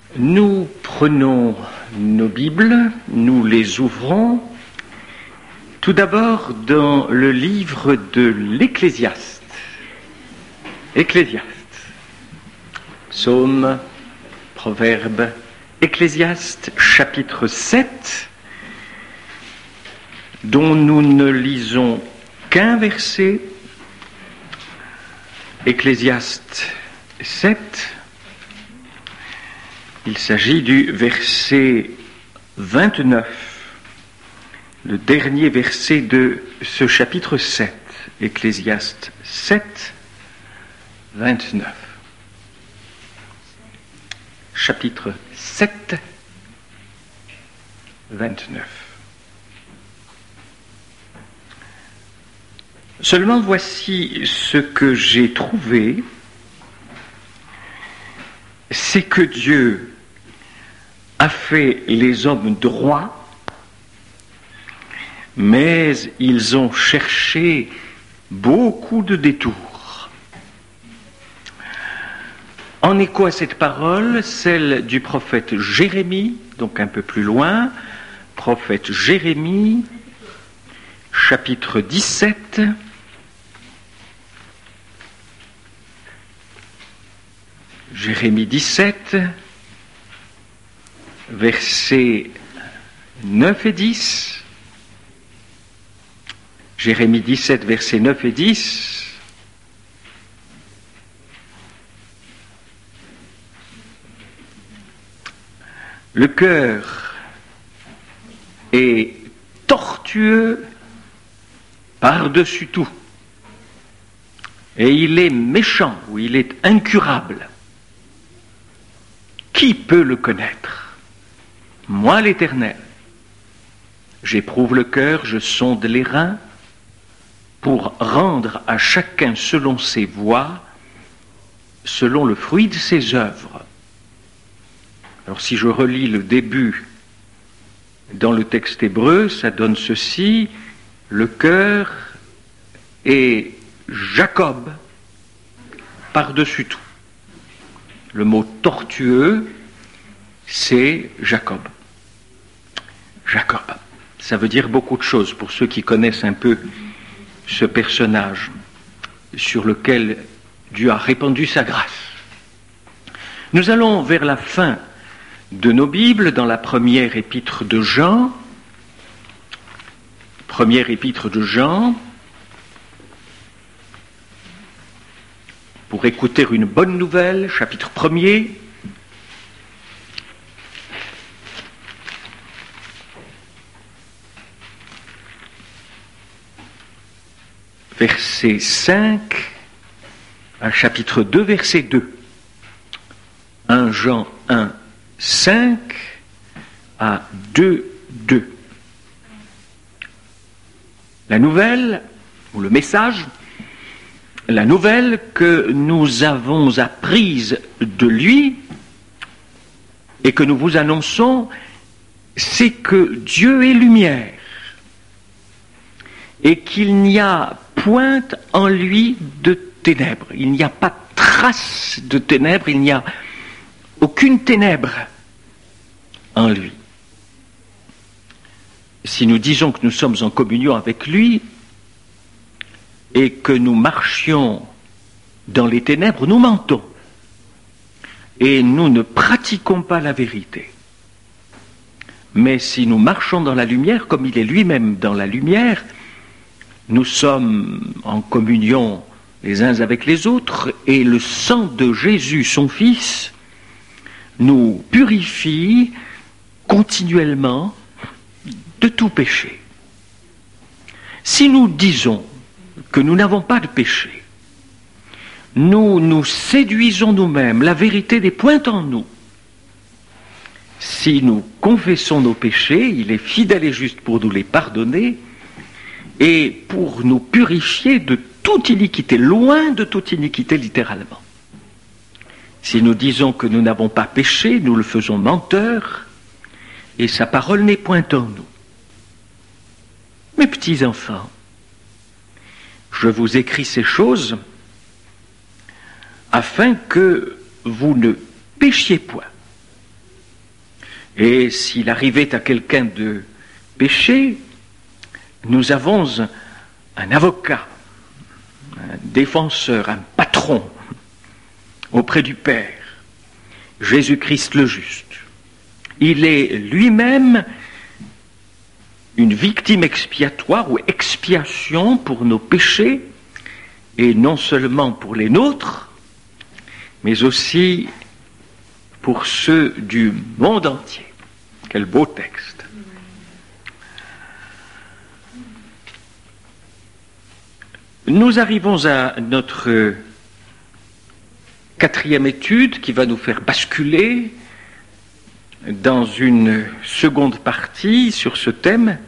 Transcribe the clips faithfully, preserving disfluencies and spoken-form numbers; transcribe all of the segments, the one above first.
Nous prenons nos Bibles, nous les ouvrons tout d'abord dans le livre de l'Ecclésiaste. Ecclésiaste. Psaume, Proverbe, Ecclésiaste, chapitre sept, dont nous ne lisons qu'un verset. Ecclésiaste sept. Il s'agit du verset vingt-neuf, le dernier verset de ce chapitre sept, Ecclésiaste sept, vingt-neuf. Chapitre sept, vingt-neuf. Seulement voici ce que j'ai trouvé, c'est que Dieu a fait les hommes droits, mais ils ont cherché beaucoup de détours. En écho à cette parole, celle du prophète Jérémie, donc un peu plus loin, prophète Jérémie, chapitre dix-sept, Jérémie dix-sept, versets neuf et dix. Jérémie dix-sept, versets neuf et dix. Le cœur est tortueux par-dessus tout, et il est méchant, ou il est incurable. Qui peut le connaître? Moi, l'Éternel. J'éprouve le cœur, je sonde les reins, pour rendre à chacun selon ses voies, selon le fruit de ses œuvres. Alors si je relis le début dans le texte hébreu, ça donne ceci: le cœur est Jacob par-dessus tout. Le mot tortueux, c'est Jacob. Jacob. Ça veut dire beaucoup de choses pour ceux qui connaissent un peu ce personnage sur lequel Dieu a répandu sa grâce. Nous allons vers la fin de nos Bibles, dans la première épître de Jean. Première épître de Jean, pour écouter une bonne nouvelle, chapitre premier. Verset cinq, à chapitre deux, verset deux. premier Jean un, cinq à deux, deux. La nouvelle, ou le message, la nouvelle que nous avons apprise de lui et que nous vous annonçons, c'est que Dieu est lumière et qu'il n'y a point en lui de ténèbres. Il n'y a pas de trace de ténèbres, il n'y a aucune ténèbre en lui. Si nous disons que nous sommes en communion avec lui et que nous marchions dans les ténèbres, nous mentons et nous ne pratiquons pas la vérité. Mais si nous marchons dans la lumière, comme il est lui-même dans la lumière, nous sommes en communion les uns avec les autres, et le sang de Jésus, son Fils, nous purifie continuellement de tout péché. Si nous disons que nous n'avons pas de péché, nous nous séduisons nous-mêmes, la vérité n'est point en nous. Si nous confessons nos péchés, il est fidèle et juste pour nous les pardonner et pour nous purifier de toute iniquité, loin de toute iniquité littéralement. Si nous disons que nous n'avons pas péché, nous le faisons menteur et sa parole n'est point en nous. Mes petits enfants, je vous écris ces choses afin que vous ne péchiez point. Et s'il arrivait à quelqu'un de pécher, nous avons un avocat, un défenseur, un patron auprès du Père, Jésus-Christ le juste. Il est lui-même une victime expiatoire ou expiation pour nos péchés, et non seulement pour les nôtres, mais aussi pour ceux du monde entier. Quel beau texte. Nous arrivons à notre quatrième étude qui va nous faire basculer dans une seconde partie sur ce thème.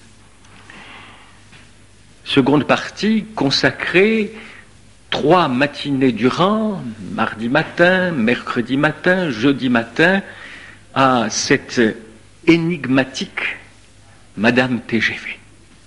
Seconde partie consacrée trois matinées durant, mardi matin, mercredi matin, jeudi matin, à cette énigmatique Madame T G V.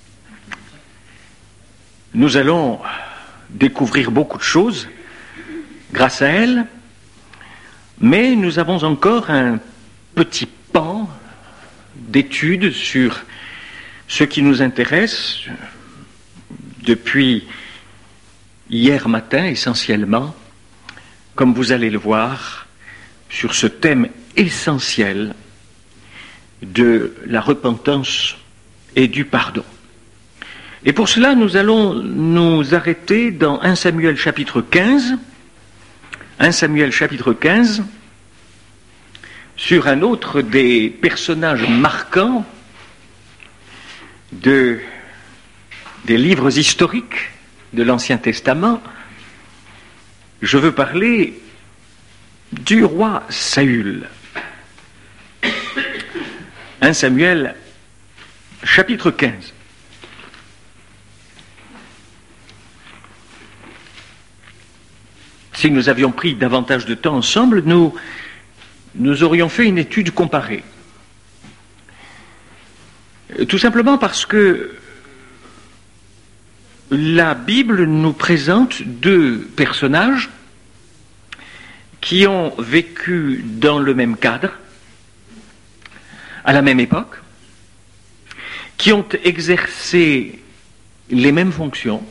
Nous allons découvrir beaucoup de choses grâce à elle, mais nous avons encore un petit pan d'études sur ce qui nous intéresse depuis hier matin essentiellement, comme vous allez le voir, sur ce thème essentiel de la repentance et du pardon. Et pour cela, nous allons nous arrêter dans premier Samuel chapitre quinze, premier Samuel chapitre quinze, sur un autre des personnages marquants de, des livres historiques de l'Ancien Testament. Je veux parler du roi Saül. premier Samuel chapitre quinze. Si nous avions pris davantage de temps ensemble, nous, nous aurions fait une étude comparée. Tout simplement parce que la Bible nous présente deux personnages qui ont vécu dans le même cadre, à la même époque, qui ont exercé les mêmes fonctions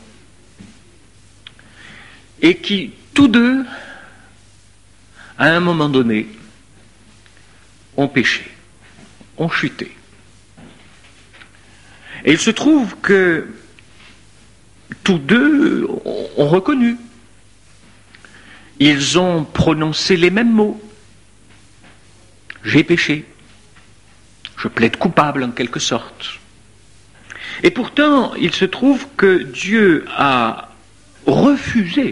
et qui, tous deux, à un moment donné, ont péché, ont chuté. Et il se trouve que tous deux ont reconnu. Ils ont prononcé les mêmes mots. J'ai péché. Je plaide coupable en quelque sorte. Et pourtant, il se trouve que Dieu a refusé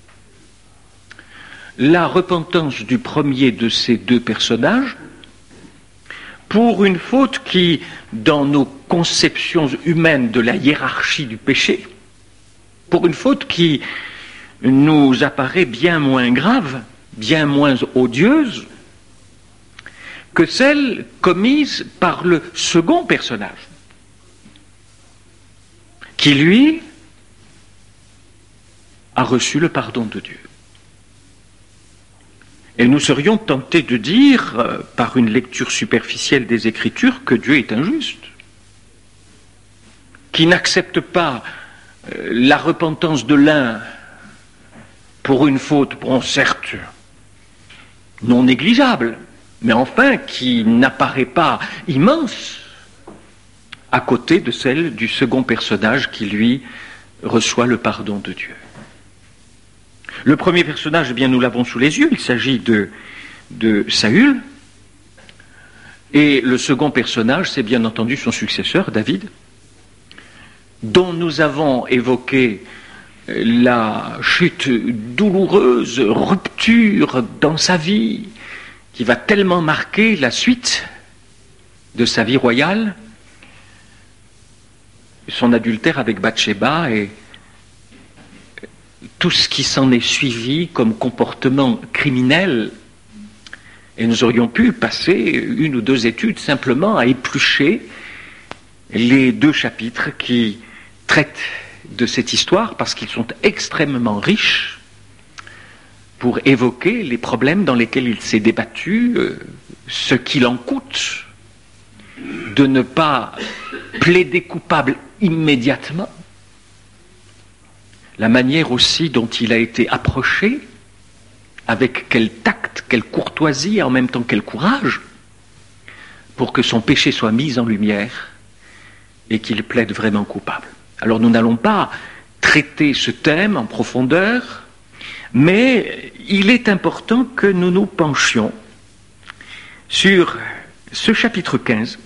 la repentance du premier de ces deux personnages pour une faute qui, dans nos conceptions humaines de la hiérarchie du péché, pour une faute qui nous apparaît bien moins grave, bien moins odieuse que celle commise par le second personnage, qui, lui, a reçu le pardon de Dieu. Et nous serions tentés de dire, euh, par une lecture superficielle des Écritures, que Dieu est injuste, qui n'accepte pas euh, la repentance de l'un pour une faute, bon, certes, non négligeable, mais enfin qui n'apparaît pas immense à côté de celle du second personnage qui, lui, reçoit le pardon de Dieu. Le premier personnage, eh bien, nous l'avons sous les yeux, il s'agit de, de Saül, et le second personnage, c'est bien entendu son successeur, David, dont nous avons évoqué la chute douloureuse, rupture dans sa vie, qui va tellement marquer la suite de sa vie royale, son adultère avec Bathsheba et tout ce qui s'en est suivi comme comportement criminel. Et nous aurions pu passer une ou deux études simplement à éplucher les deux chapitres qui traitent de cette histoire, parce qu'ils sont extrêmement riches pour évoquer les problèmes dans lesquels il s'est débattu, euh, ce qu'il en coûte de ne pas plaider coupable immédiatement, la manière aussi dont il a été approché, avec quel tact, quelle courtoisie et en même temps quel courage, pour que son péché soit mis en lumière et qu'il plaide vraiment coupable. Alors nous n'allons pas traiter ce thème en profondeur, mais il est important que nous nous penchions sur ce chapitre quinze,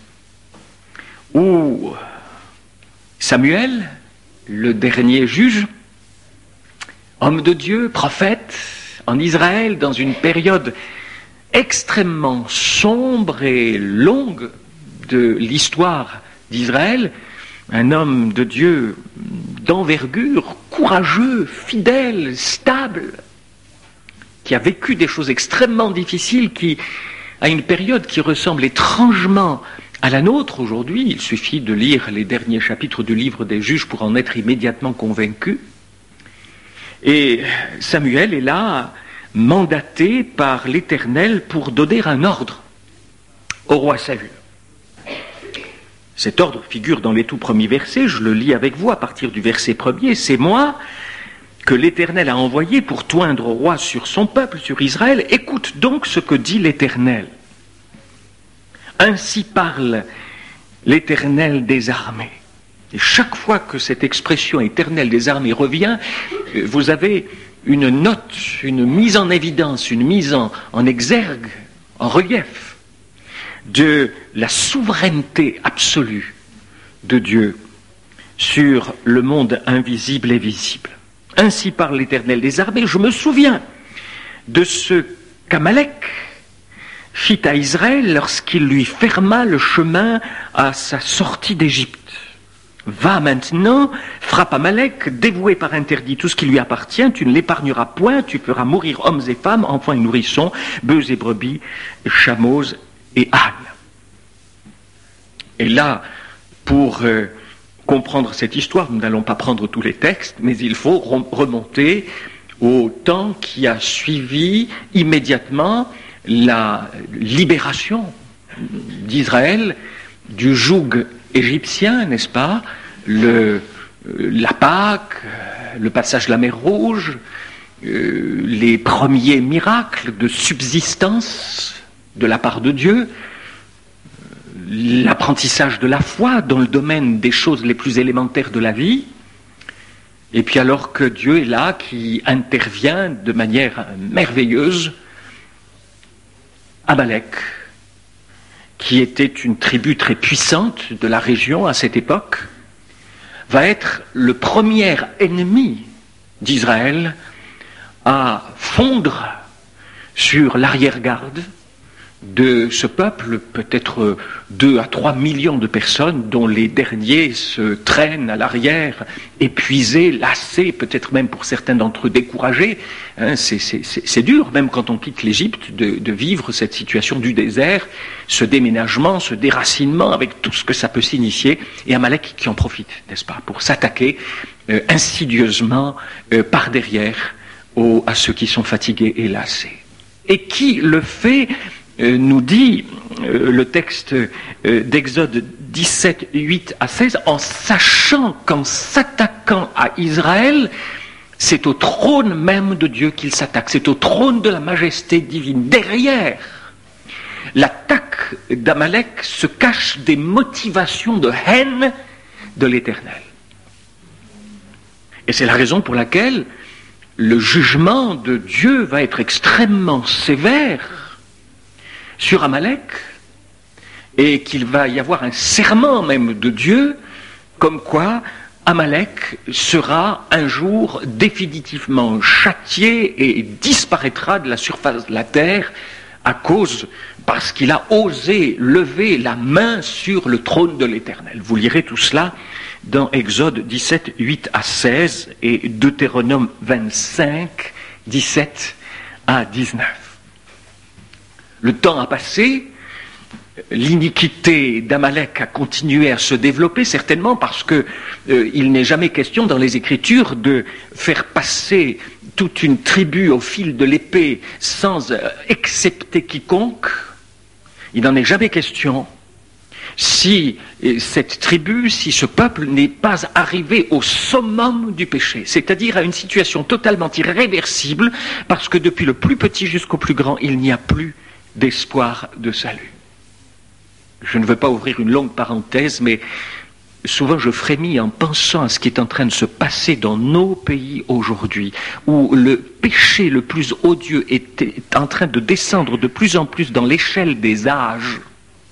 où Samuel, le dernier juge, homme de Dieu, prophète, en Israël, dans une période extrêmement sombre et longue de l'histoire d'Israël, un homme de Dieu d'envergure, courageux, fidèle, stable, qui a vécu des choses extrêmement difficiles, qui, à une période qui ressemble étrangement à la nôtre aujourd'hui, il suffit de lire les derniers chapitres du livre des Juges pour en être immédiatement convaincu. Et Samuel est là, mandaté par l'Éternel pour donner un ordre au roi Saül. Cet ordre figure dans les tout premiers versets, je le lis avec vous à partir du verset premier. C'est moi que l'Éternel a envoyé pour toindre au roi sur son peuple, sur Israël. Écoute donc ce que dit l'Éternel. Ainsi parle l'Éternel des armées. Et chaque fois que cette expression éternelle des armées revient, vous avez une note, une mise en évidence, une mise en, en exergue, en relief de la souveraineté absolue de Dieu sur le monde invisible et visible. Ainsi parle l'Éternel des armées. Je me souviens de ce qu'Amalek fit à Israël lorsqu'il lui ferma le chemin à sa sortie d'Égypte. Va maintenant, frappe Amalek, dévoué par interdit tout ce qui lui appartient, tu ne l'épargneras point, tu feras mourir hommes et femmes, enfants et nourrissons, bœufs et brebis, chameaux et ânes. Et là, pour euh, comprendre cette histoire, nous n'allons pas prendre tous les textes, mais il faut remonter au temps qui a suivi immédiatement la libération d'Israël du joug égyptien, n'est-ce pas, le, la Pâque, le passage de la mer Rouge, euh, les premiers miracles de subsistance de la part de Dieu, l'apprentissage de la foi dans le domaine des choses les plus élémentaires de la vie, et puis alors que Dieu est là, qui intervient de manière merveilleuse, Amalek, qui était une tribu très puissante de la région à cette époque, va être le premier ennemi d'Israël à fondre sur l'arrière-garde de ce peuple, peut-être deux à trois millions de personnes, dont les derniers se traînent à l'arrière, épuisés, lassés, peut-être même pour certains d'entre eux découragés. Hein, c'est, c'est, c'est, c'est dur, même quand on quitte l'Égypte, de, de vivre cette situation du désert, ce déménagement, ce déracinement, avec tout ce que ça peut signifier, et Amalek qui en profite, n'est-ce pas, pour s'attaquer euh, insidieusement euh, par derrière aux, à ceux qui sont fatigués et lassés. Et qui le fait, euh, nous dit euh, le texte euh, d'Exode dix-sept, huit à seize, en sachant qu'en s'attaquant à Israël, c'est au trône même de Dieu qu'il s'attaque, c'est au trône de la majesté divine. Derrière l'attaque d'Amalek se cachent des motivations de haine de l'Éternel. Et c'est la raison pour laquelle le jugement de Dieu va être extrêmement sévère sur Amalek, et qu'il va y avoir un serment même de Dieu, comme quoi Amalek sera un jour définitivement châtié et disparaîtra de la surface de la terre à cause, parce qu'il a osé lever la main sur le trône de l'Éternel. Vous lirez tout cela dans Exode dix-sept, huit à seize et Deutéronome vingt-cinq, dix-sept à dix-neuf. Le temps a passé, l'iniquité d'Amalek a continué à se développer, certainement parce que euh, il n'est jamais question dans les Écritures de faire passer toute une tribu au fil de l'épée sans euh, excepter quiconque. Il n'en est jamais question si cette tribu, si ce peuple n'est pas arrivé au summum du péché, c'est-à-dire à une situation totalement irréversible, parce que depuis le plus petit jusqu'au plus grand, il n'y a plus d'espoir de salut. Je ne veux pas ouvrir une longue parenthèse, mais souvent je frémis en pensant à ce qui est en train de se passer dans nos pays aujourd'hui, où le péché le plus odieux est en train de descendre de plus en plus dans l'échelle des âges,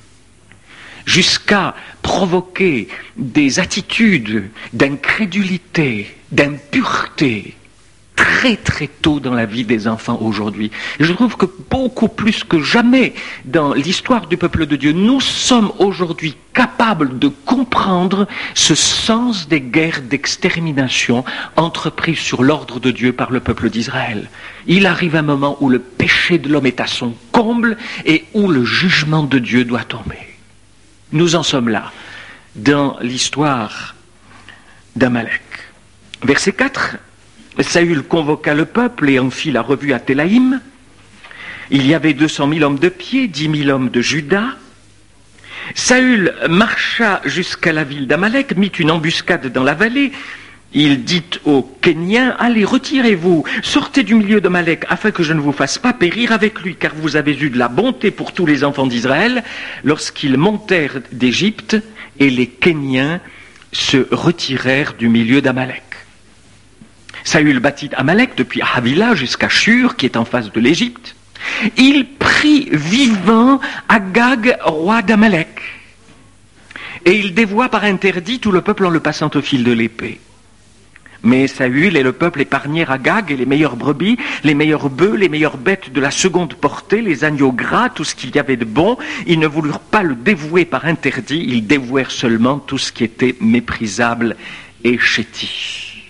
jusqu'à provoquer des attitudes d'incrédulité, d'impureté, très très tôt dans la vie des enfants aujourd'hui. Et je trouve que beaucoup plus que jamais dans l'histoire du peuple de Dieu, nous sommes aujourd'hui capables de comprendre ce sens des guerres d'extermination entreprises sur l'ordre de Dieu par le peuple d'Israël. Il arrive un moment où le péché de l'homme est à son comble et où le jugement de Dieu doit tomber. Nous en sommes là, dans l'histoire d'Amalek. Verset quatre, Saül convoqua le peuple et en fit la revue à Télaïm. Il y avait deux cent mille hommes de pied, dix mille hommes de Juda. Saül marcha jusqu'à la ville d'Amalek, mit une embuscade dans la vallée. Il dit aux Kéniens, allez, retirez-vous, sortez du milieu d'Amalek, afin que je ne vous fasse pas périr avec lui, car vous avez eu de la bonté pour tous les enfants d'Israël, lorsqu'ils montèrent d'Égypte, et les Kéniens se retirèrent du milieu d'Amalek. Saül bâtit Amalek depuis Havila jusqu'à Shur, qui est en face de l'Égypte. Il prit vivant Agag, roi d'Amalek, et il dévoua par interdit tout le peuple en le passant au fil de l'épée. Mais Saül et le peuple épargnèrent Agag et les meilleures brebis, les meilleurs bœufs, les meilleures bêtes de la seconde portée, les agneaux gras, tout ce qu'il y avait de bon. Ils ne voulurent pas le dévouer par interdit, ils dévouèrent seulement tout ce qui était méprisable et chétif.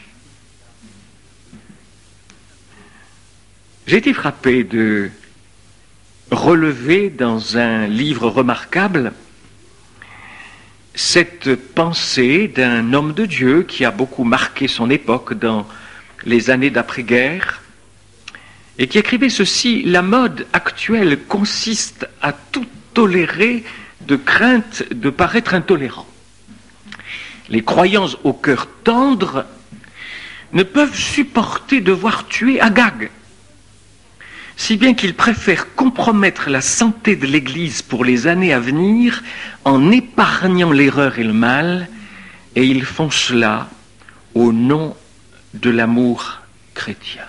J'ai été frappé de relever dans un livre remarquable cette pensée d'un homme de Dieu qui a beaucoup marqué son époque dans les années d'après-guerre et qui écrivait ceci: la mode actuelle consiste à tout tolérer de crainte de paraître intolérant. Les croyants au cœur tendre ne peuvent supporter de voir tuer Agag, si bien qu'ils préfèrent compromettre la santé de l'Église pour les années à venir en épargnant l'erreur et le mal, et ils font cela au nom de l'amour chrétien.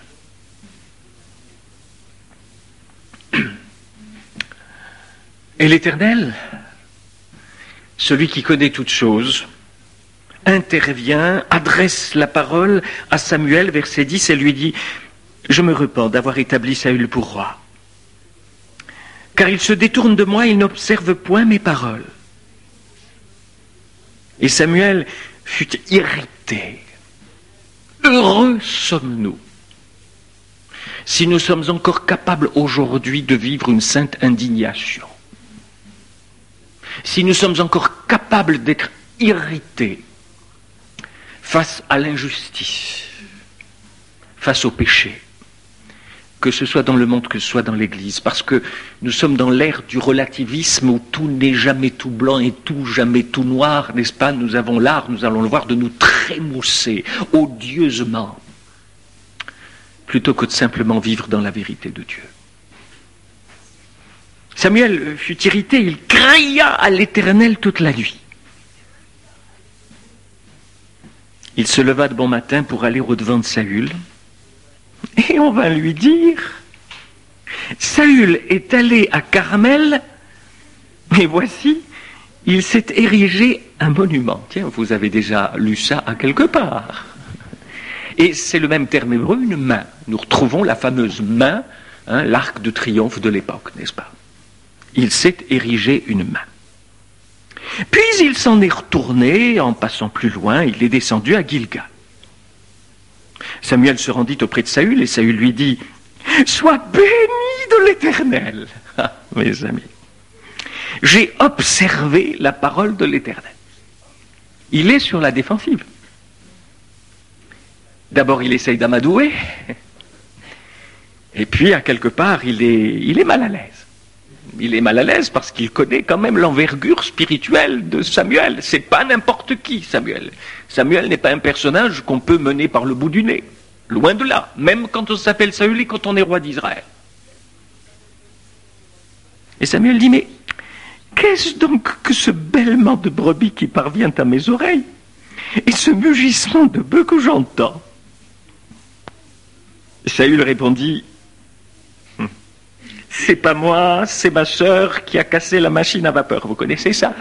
Et l'Éternel, celui qui connaît toutes choses, intervient, adresse la parole à Samuel, verset dix, et lui dit: je me repens d'avoir établi Saül pour roi, car il se détourne de moi, il n'observe point mes paroles. Et Samuel fut irrité. Heureux sommes-nous si nous sommes encore capables aujourd'hui de vivre une sainte indignation, si nous sommes encore capables d'être irrités face à l'injustice, face au péché, que ce soit dans le monde, que ce soit dans l'Église, parce que nous sommes dans l'ère du relativisme où tout n'est jamais tout blanc et tout jamais tout noir, n'est-ce pas? Nous avons l'art, nous allons le voir, de nous trémousser odieusement, plutôt que de simplement vivre dans la vérité de Dieu. Samuel fut irrité, il cria à l'Éternel toute la nuit. Il se leva de bon matin pour aller au-devant de Saül, et on va lui dire: Saül est allé à Carmel, et voici, il s'est érigé un monument. Tiens, vous avez déjà lu ça à quelque part. Et c'est le même terme hébreu, une main. Nous retrouvons la fameuse main, hein, l'arc de triomphe de l'époque, n'est-ce pas? Il s'est érigé une main. Puis il s'en est retourné, en passant plus loin, il est descendu à Gilgal. Samuel se rendit auprès de Saül, et Saül lui dit: sois béni de l'Éternel. Ah, mes amis, j'ai observé la parole de l'Éternel. Il est sur la défensive. D'abord, il essaye d'amadouer, et puis, à quelque part, il est, il est mal à l'aise. Il est mal à l'aise parce qu'il connaît quand même l'envergure spirituelle de Samuel. C'est pas n'importe qui, Samuel. Samuel n'est pas un personnage qu'on peut mener par le bout du nez. Loin de là. Même quand on s'appelle Saül et quand on est roi d'Israël. Et Samuel dit, mais qu'est-ce donc que ce bêlement de brebis qui parvient à mes oreilles et ce mugissement de bœuf que j'entends? Saül répondit, c'est pas moi, c'est ma sœur qui a cassé la machine à vapeur. Vous connaissez ça?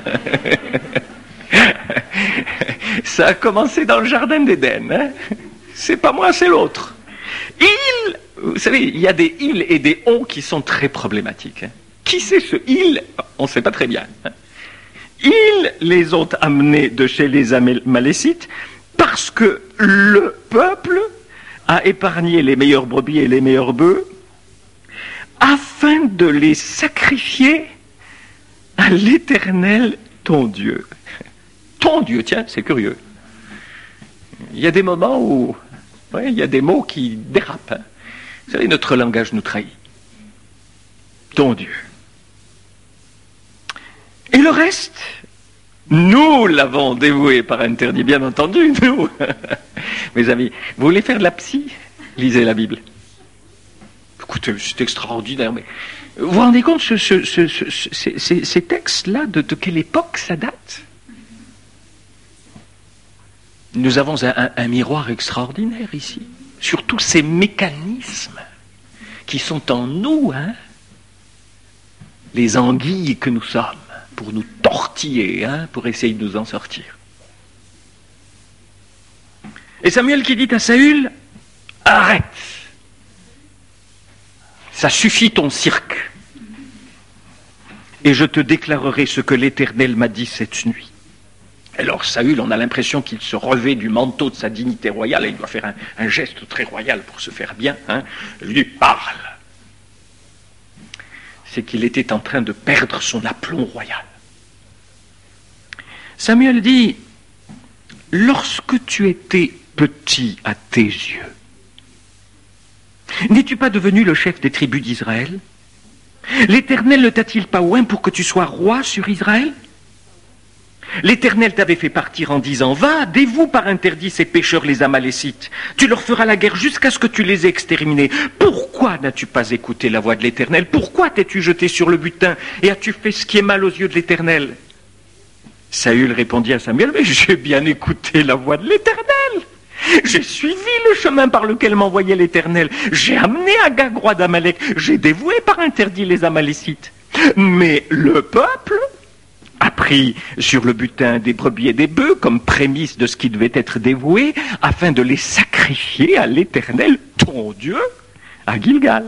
Ça a commencé dans le jardin d'Éden. Hein, c'est pas moi, c'est l'autre. Il, vous savez, il y a des ils et des on qui sont très problématiques. Hein. Qui c'est ce il? On ne sait pas très bien. Hein. Ils les ont amenés de chez les Amalécites parce que le peuple a épargné les meilleurs brebis et les meilleurs bœufs afin de les sacrifier à l'Éternel, ton Dieu. Ton Dieu, tiens, c'est curieux. Il y a des moments où, ouais, il y a des mots qui dérapent. Hein. Vous savez, notre langage nous trahit. Ton Dieu. Et le reste, nous l'avons dévoué par interdit, bien entendu, nous. Mes amis, vous voulez faire de la psy? Lisez la Bible. Écoutez, c'est extraordinaire, mais vous vous rendez compte, ce, ce, ce, ce, ces, ces textes-là, de, de quelle époque ça date? Nous avons un, un, un miroir extraordinaire ici, sur tous ces mécanismes qui sont en nous, hein, les anguilles que nous sommes, pour nous tortiller, hein, pour essayer de nous en sortir. Et Samuel qui dit à Saül, arrête! Ça suffit ton cirque. Et je te déclarerai ce que l'Éternel m'a dit cette nuit. Alors Saül, on a l'impression qu'il se revêt du manteau de sa dignité royale, et il doit faire un, un geste très royal pour se faire bien. Hein. Lui parle. C'est qu'il était en train de perdre son aplomb royal. Samuel dit, lorsque tu étais petit à tes yeux, n'es-tu pas devenu le chef des tribus d'Israël? L'Éternel ne t'a-t-il pas oint pour que tu sois roi sur Israël? L'Éternel t'avait fait partir en disant, va, dévoue par interdit ces pécheurs les Amalécites. Tu leur feras la guerre jusqu'à ce que tu les aies exterminés. Pourquoi n'as-tu pas écouté la voix de l'Éternel? Pourquoi t'es-tu jeté sur le butin et as-tu fait ce qui est mal aux yeux de l'Éternel? Saül répondit à Samuel, mais j'ai bien écouté la voix de l'Éternel. J'ai suivi le chemin par lequel m'envoyait l'Éternel. J'ai amené Agag, roi d'Amalek. J'ai dévoué par interdit les Amalécites. Mais le peuple a pris sur le butin des brebis et des bœufs comme prémisse de ce qui devait être dévoué afin de les sacrifier à l'Éternel, ton Dieu, à Gilgal.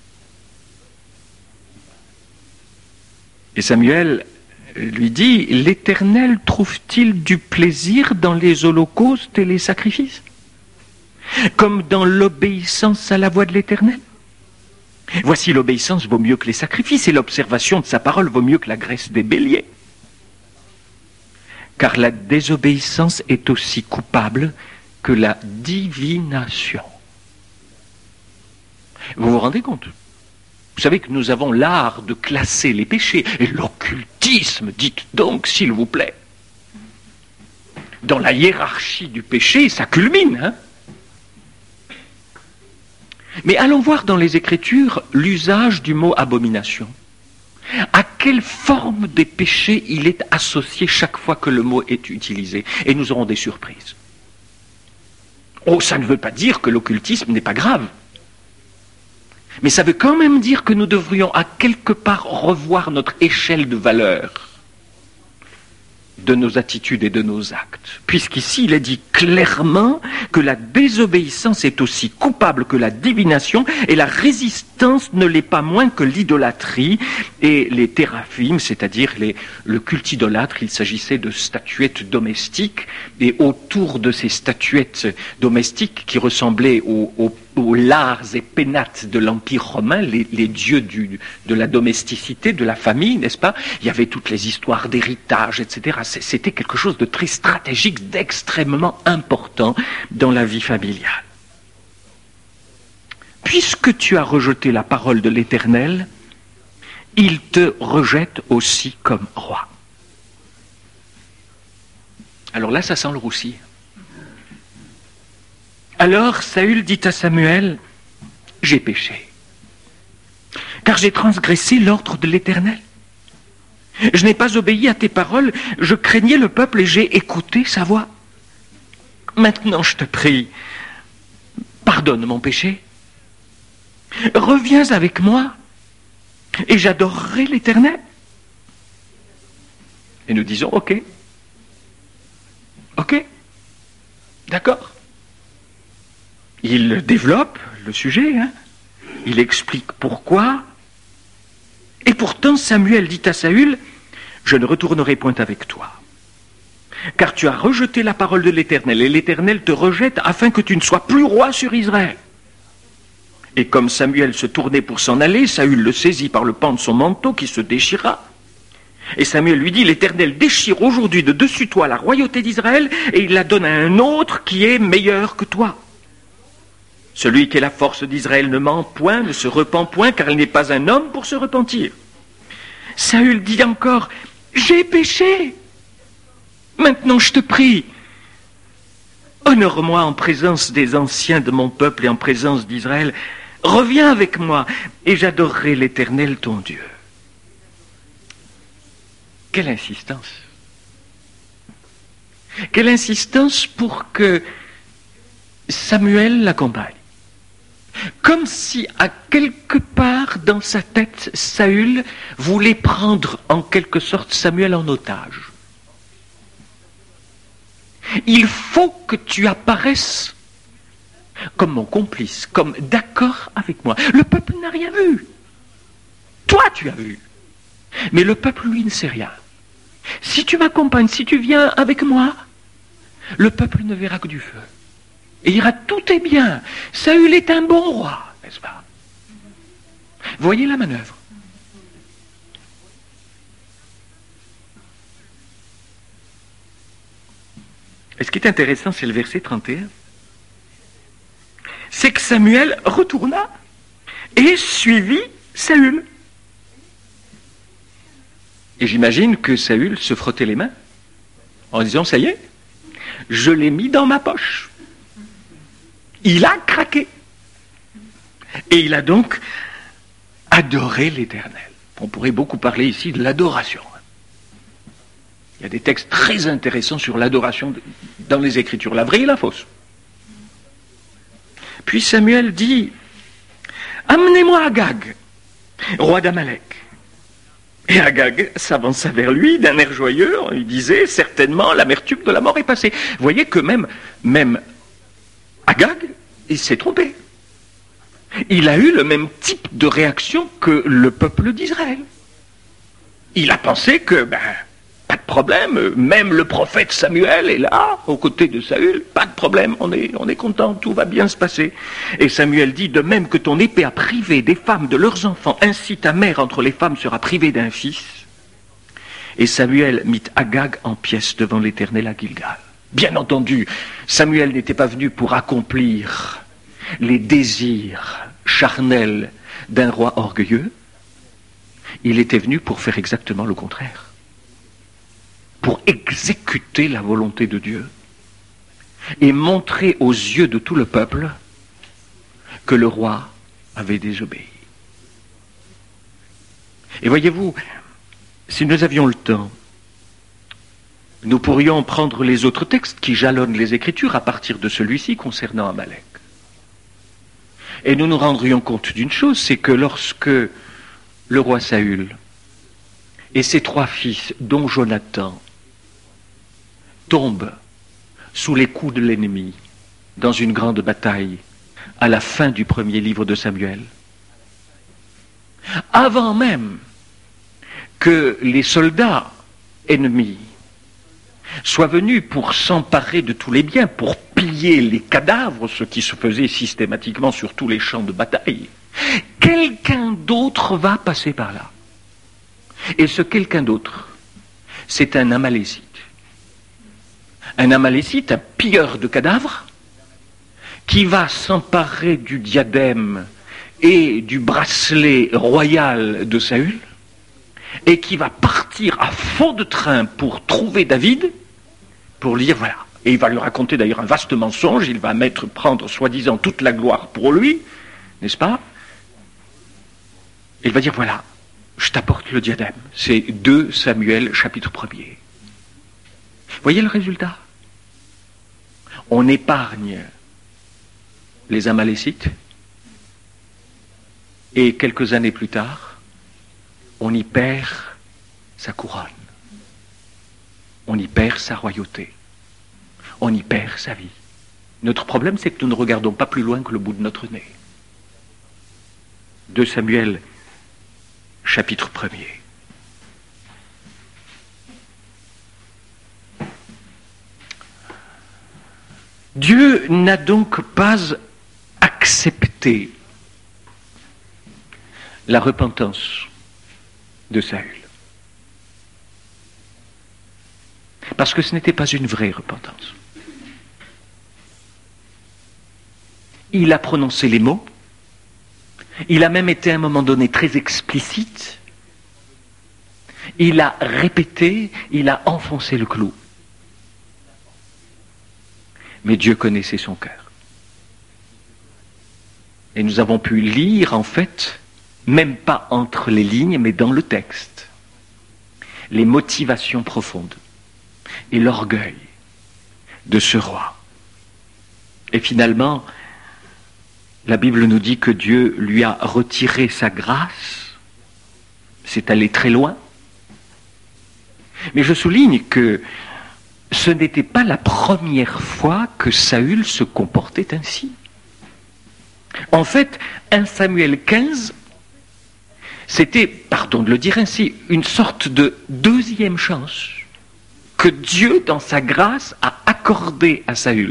Et Samuel lui dit, l'Éternel trouve-t-il du plaisir dans les holocaustes et les sacrifices, comme dans l'obéissance à la voix de l'Éternel? Voici, l'obéissance vaut mieux que les sacrifices, et l'observation de sa parole vaut mieux que la graisse des béliers. Car la désobéissance est aussi coupable que la divination. Vous vous rendez compte? Vous savez que nous avons l'art de classer les péchés, et l'occultisme, dites donc, s'il vous plaît. Dans la hiérarchie du péché, ça culmine, hein? Mais allons voir dans les Écritures l'usage du mot abomination. À quelle forme des péchés il est associé chaque fois que le mot est utilisé? Et nous aurons des surprises. Oh, ça ne veut pas dire que l'occultisme n'est pas grave. Mais ça veut quand même dire que nous devrions à quelque part revoir notre échelle de valeur de nos attitudes et de nos actes. Puisqu'ici, il est dit clairement que la désobéissance est aussi coupable que la divination, et la résistance ne l'est pas moins que l'idolâtrie et les théraphim, c'est-à-dire les, le culte idolâtre. Il s'agissait de statuettes domestiques, et autour de ces statuettes domestiques qui ressemblaient aux, aux aux Lars et Pénates de l'Empire romain, les, les dieux du, de la domesticité, de la famille, n'est-ce pas? Il y avait toutes les histoires d'héritage, et cetera. C'était quelque chose de très stratégique, d'extrêmement important dans la vie familiale. Puisque tu as rejeté la parole de l'Éternel, il te rejette aussi comme roi. Alors là, ça sent le roussi. Alors Saül dit à Samuel, « J'ai péché, car j'ai transgressé l'ordre de l'Éternel. Je n'ai pas obéi à tes paroles, je craignais le peuple et j'ai écouté sa voix. Maintenant, je te prie, pardonne mon péché. Reviens avec moi et j'adorerai l'Éternel. » Et nous disons, ok, ok, d'accord. Il développe le sujet, hein. Il explique pourquoi. Et pourtant, Samuel dit à Saül, « Je ne retournerai point avec toi, car tu as rejeté la parole de l'Éternel, et l'Éternel te rejette afin que tu ne sois plus roi sur Israël. » Et comme Samuel se tournait pour s'en aller, Saül le saisit par le pan de son manteau qui se déchira. Et Samuel lui dit, « L'Éternel déchire aujourd'hui de dessus toi la royauté d'Israël, et il la donne à un autre qui est meilleur que toi. Celui qui est la force d'Israël ne ment point, ne se repent point, car il n'est pas un homme pour se repentir. » Saül dit encore, « J'ai péché. Maintenant je te prie, honore-moi en présence des anciens de mon peuple et en présence d'Israël. Reviens avec moi et j'adorerai l'Éternel ton Dieu. » Quelle insistance! Quelle insistance pour que Samuel l'accompagne. Comme si, à quelque part dans sa tête, Saül voulait prendre en quelque sorte Samuel en otage. Il faut que tu apparaisses comme mon complice, comme d'accord avec moi. Le peuple n'a rien vu. Toi, tu as vu. Mais le peuple, lui, ne sait rien. Si tu m'accompagnes, si tu viens avec moi, le peuple ne verra que du feu. Et il dira, tout est bien. Saül est un bon roi, n'est-ce pas? Voyez la manœuvre. Et ce qui est intéressant, c'est le verset trente et un. C'est que Samuel retourna et suivit Saül. Et j'imagine que Saül se frottait les mains en disant, ça y est, je l'ai mis dans ma poche. Il a craqué. Et il a donc adoré l'Éternel. On pourrait beaucoup parler ici de l'adoration. Il y a des textes très intéressants sur l'adoration dans les Écritures, la vraie et la fausse. Puis Samuel dit, « Amenez-moi Agag, roi d'Amalek. » Et Agag s'avança vers lui d'un air joyeux, il disait, certainement l'amertume de la mort est passée. Vous voyez que même, même Agag, il s'est trompé. Il a eu le même type de réaction que le peuple d'Israël. Il a pensé que, ben, pas de problème, même le prophète Samuel est là, aux côtés de Saül, pas de problème, on est, on est content, tout va bien se passer. Et Samuel dit, de même que ton épée a privé des femmes de leurs enfants, ainsi ta mère entre les femmes sera privée d'un fils. Et Samuel mit Agag en pièces devant l'Éternel à Gilgal. Bien entendu, Samuel n'était pas venu pour accomplir les désirs charnels d'un roi orgueilleux. Il était venu pour faire exactement le contraire. Pour exécuter la volonté de Dieu et montrer aux yeux de tout le peuple que le roi avait désobéi. Et voyez-vous, si nous avions le temps, nous pourrions prendre les autres textes qui jalonnent les Écritures à partir de celui-ci concernant Amalek. Et nous nous rendrions compte d'une chose, c'est que lorsque le roi Saül et ses trois fils, dont Jonathan, tombent sous les coups de l'ennemi dans une grande bataille à la fin du premier livre de Samuel, avant même que les soldats ennemis soient venus pour s'emparer de tous les biens, pour piller les cadavres, ce qui se faisait systématiquement sur tous les champs de bataille, quelqu'un d'autre va passer par là. Et ce quelqu'un d'autre, c'est un Amalécite. Un Amalécite, un pilleur de cadavres, qui va s'emparer du diadème et du bracelet royal de Saül, et qui va partir à fond de train pour trouver David, pour lui dire voilà. Et il va lui raconter d'ailleurs un vaste mensonge, il va mettre, prendre soi-disant toute la gloire pour lui, n'est-ce pas? Il va dire voilà, je t'apporte le diadème. C'est deux Samuel chapitre premier. Voyez le résultat? On épargne les Amalécites, et quelques années plus tard, on y perd sa couronne, on y perd sa royauté, on y perd sa vie. Notre problème, c'est que nous ne regardons pas plus loin que le bout de notre nez. deux Samuel, chapitre premier. Dieu n'a donc pas accepté la repentance de Saül. Parce que ce n'était pas une vraie repentance. Il a prononcé les mots, il a même été à un moment donné très explicite, il a répété, il a enfoncé le clou. Mais Dieu connaissait son cœur. Et nous avons pu lire, en fait, même pas entre les lignes, mais dans le texte, les motivations profondes et l'orgueil de ce roi. Et finalement, la Bible nous dit que Dieu lui a retiré sa grâce. C'est allé très loin. Mais je souligne que ce n'était pas la première fois que Saül se comportait ainsi. En fait, un Samuel quinze, c'était, pardon de le dire ainsi, une sorte de deuxième chance que Dieu, dans sa grâce, a accordée à Saül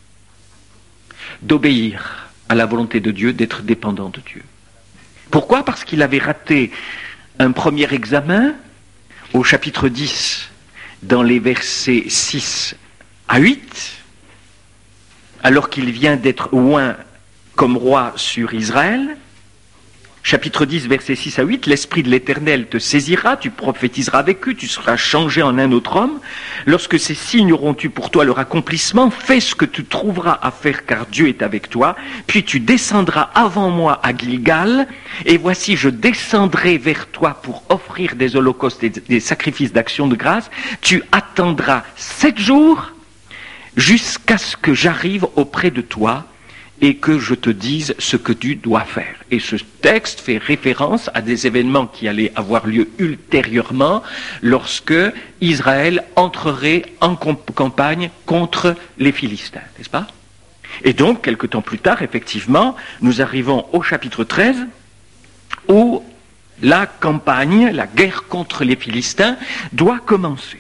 d'obéir à la volonté de Dieu, d'être dépendant de Dieu. Pourquoi? Parce qu'il avait raté un premier examen au chapitre dix, dans les versets six à huit, alors qu'il vient d'être oint comme roi sur Israël. Chapitre dix, versets six à huit, l'Esprit de l'Éternel te saisira, tu prophétiseras avec eux, tu seras changé en un autre homme. Lorsque ces signes auront eu pour toi leur accomplissement, fais ce que tu trouveras à faire, car Dieu est avec toi. Puis tu descendras avant moi à Gilgal, et voici, je descendrai vers toi pour offrir des holocaustes et des sacrifices d'action de grâce. Tu attendras sept jours jusqu'à ce que j'arrive auprès de toi et que je te dise ce que tu dois faire. Et ce texte fait référence à des événements qui allaient avoir lieu ultérieurement lorsque Israël entrerait en campagne contre les Philistins, n'est-ce pas? Et donc, quelque temps plus tard, effectivement, nous arrivons au chapitre treize, où la campagne, la guerre contre les Philistins, doit commencer.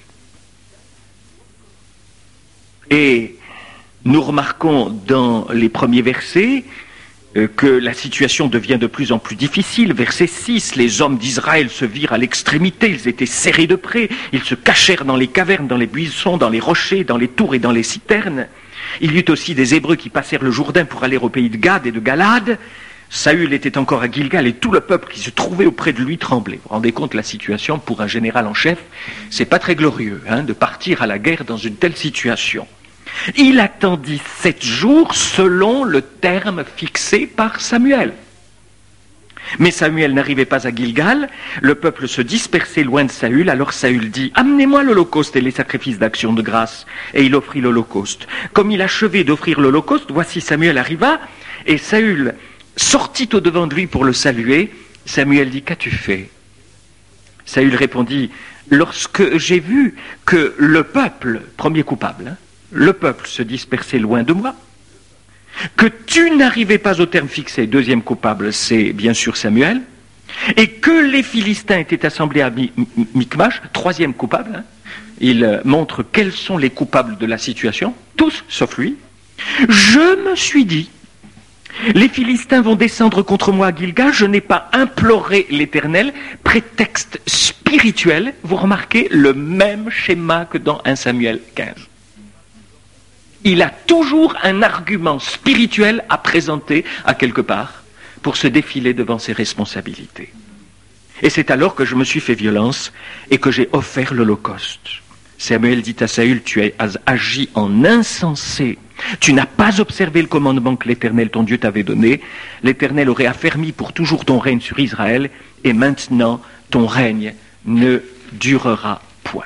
Et nous remarquons dans les premiers versets euh, que la situation devient de plus en plus difficile. Verset six, les hommes d'Israël se virent à l'extrémité, ils étaient serrés de près, ils se cachèrent dans les cavernes, dans les buissons, dans les rochers, dans les tours et dans les citernes. Il y eut aussi des Hébreux qui passèrent le Jourdain pour aller au pays de Gad et de Galade. Saül était encore à Gilgal et tout le peuple qui se trouvait auprès de lui tremblait. Vous vous rendez compte, la situation pour un général en chef, c'est pas très glorieux hein, de partir à la guerre dans une telle situation. Il attendit sept jours selon le terme fixé par Samuel. Mais Samuel n'arrivait pas à Gilgal, le peuple se dispersait loin de Saül, alors Saül dit « Amenez-moi l'holocauste et les sacrifices d'action de grâce. » Et il offrit l'holocauste. Comme il achevait d'offrir l'holocauste, voici Samuel arriva, et Saül sortit au-devant de lui pour le saluer. Samuel dit « Qu'as-tu fait ?» Saül répondit « Lorsque j'ai vu que le peuple, premier coupable, hein, le peuple se dispersait loin de moi, que tu n'arrivais pas au terme fixé, deuxième coupable, c'est bien sûr Samuel, et que les Philistins étaient assemblés à Michmash, troisième coupable, hein, il montre quels sont les coupables de la situation, tous sauf lui, je me suis dit, les Philistins vont descendre contre moi à Gilgal, je n'ai pas imploré l'Éternel, prétexte spirituel, vous remarquez le même schéma que dans un Samuel quinze. Il a toujours un argument spirituel à présenter à quelque part pour se défiler devant ses responsabilités. Et c'est alors que je me suis fait violence et que j'ai offert l'Holocauste. Samuel dit à Saül, tu as agi en insensé. Tu n'as pas observé le commandement que l'Éternel, ton Dieu, t'avait donné. L'Éternel aurait affermi pour toujours ton règne sur Israël, et maintenant ton règne ne durera point.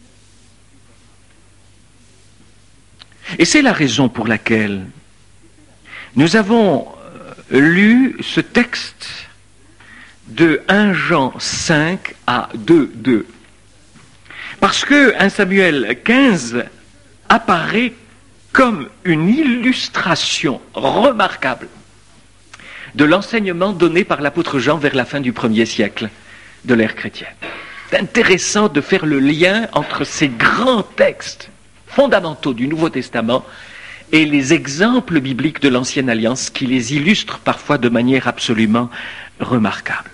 Et c'est la raison pour laquelle nous avons lu ce texte de premier Jean cinq à deux deux. Parce que premier Samuel quinze apparaît comme une illustration remarquable de l'enseignement donné par l'apôtre Jean vers la fin du premier siècle de l'ère chrétienne. C'est intéressant de faire le lien entre ces grands textes fondamentaux du Nouveau Testament et les exemples bibliques de l'Ancienne Alliance qui les illustrent parfois de manière absolument remarquable.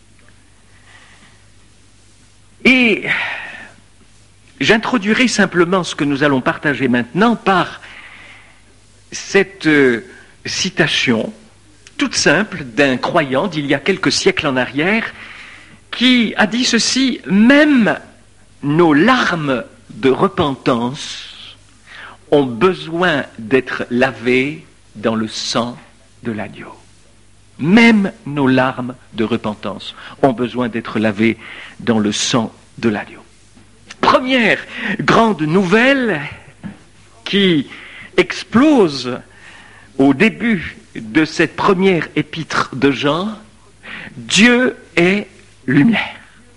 Et j'introduirai simplement ce que nous allons partager maintenant par cette euh, citation toute simple d'un croyant d'il y a quelques siècles en arrière qui a dit ceci: même nos larmes de repentance ont besoin d'être lavées dans le sang de l'agneau. Même nos larmes de repentance ont besoin d'être lavées dans le sang de l'agneau. Première grande nouvelle qui explose au début de cette première épître de Jean: Dieu est lumière.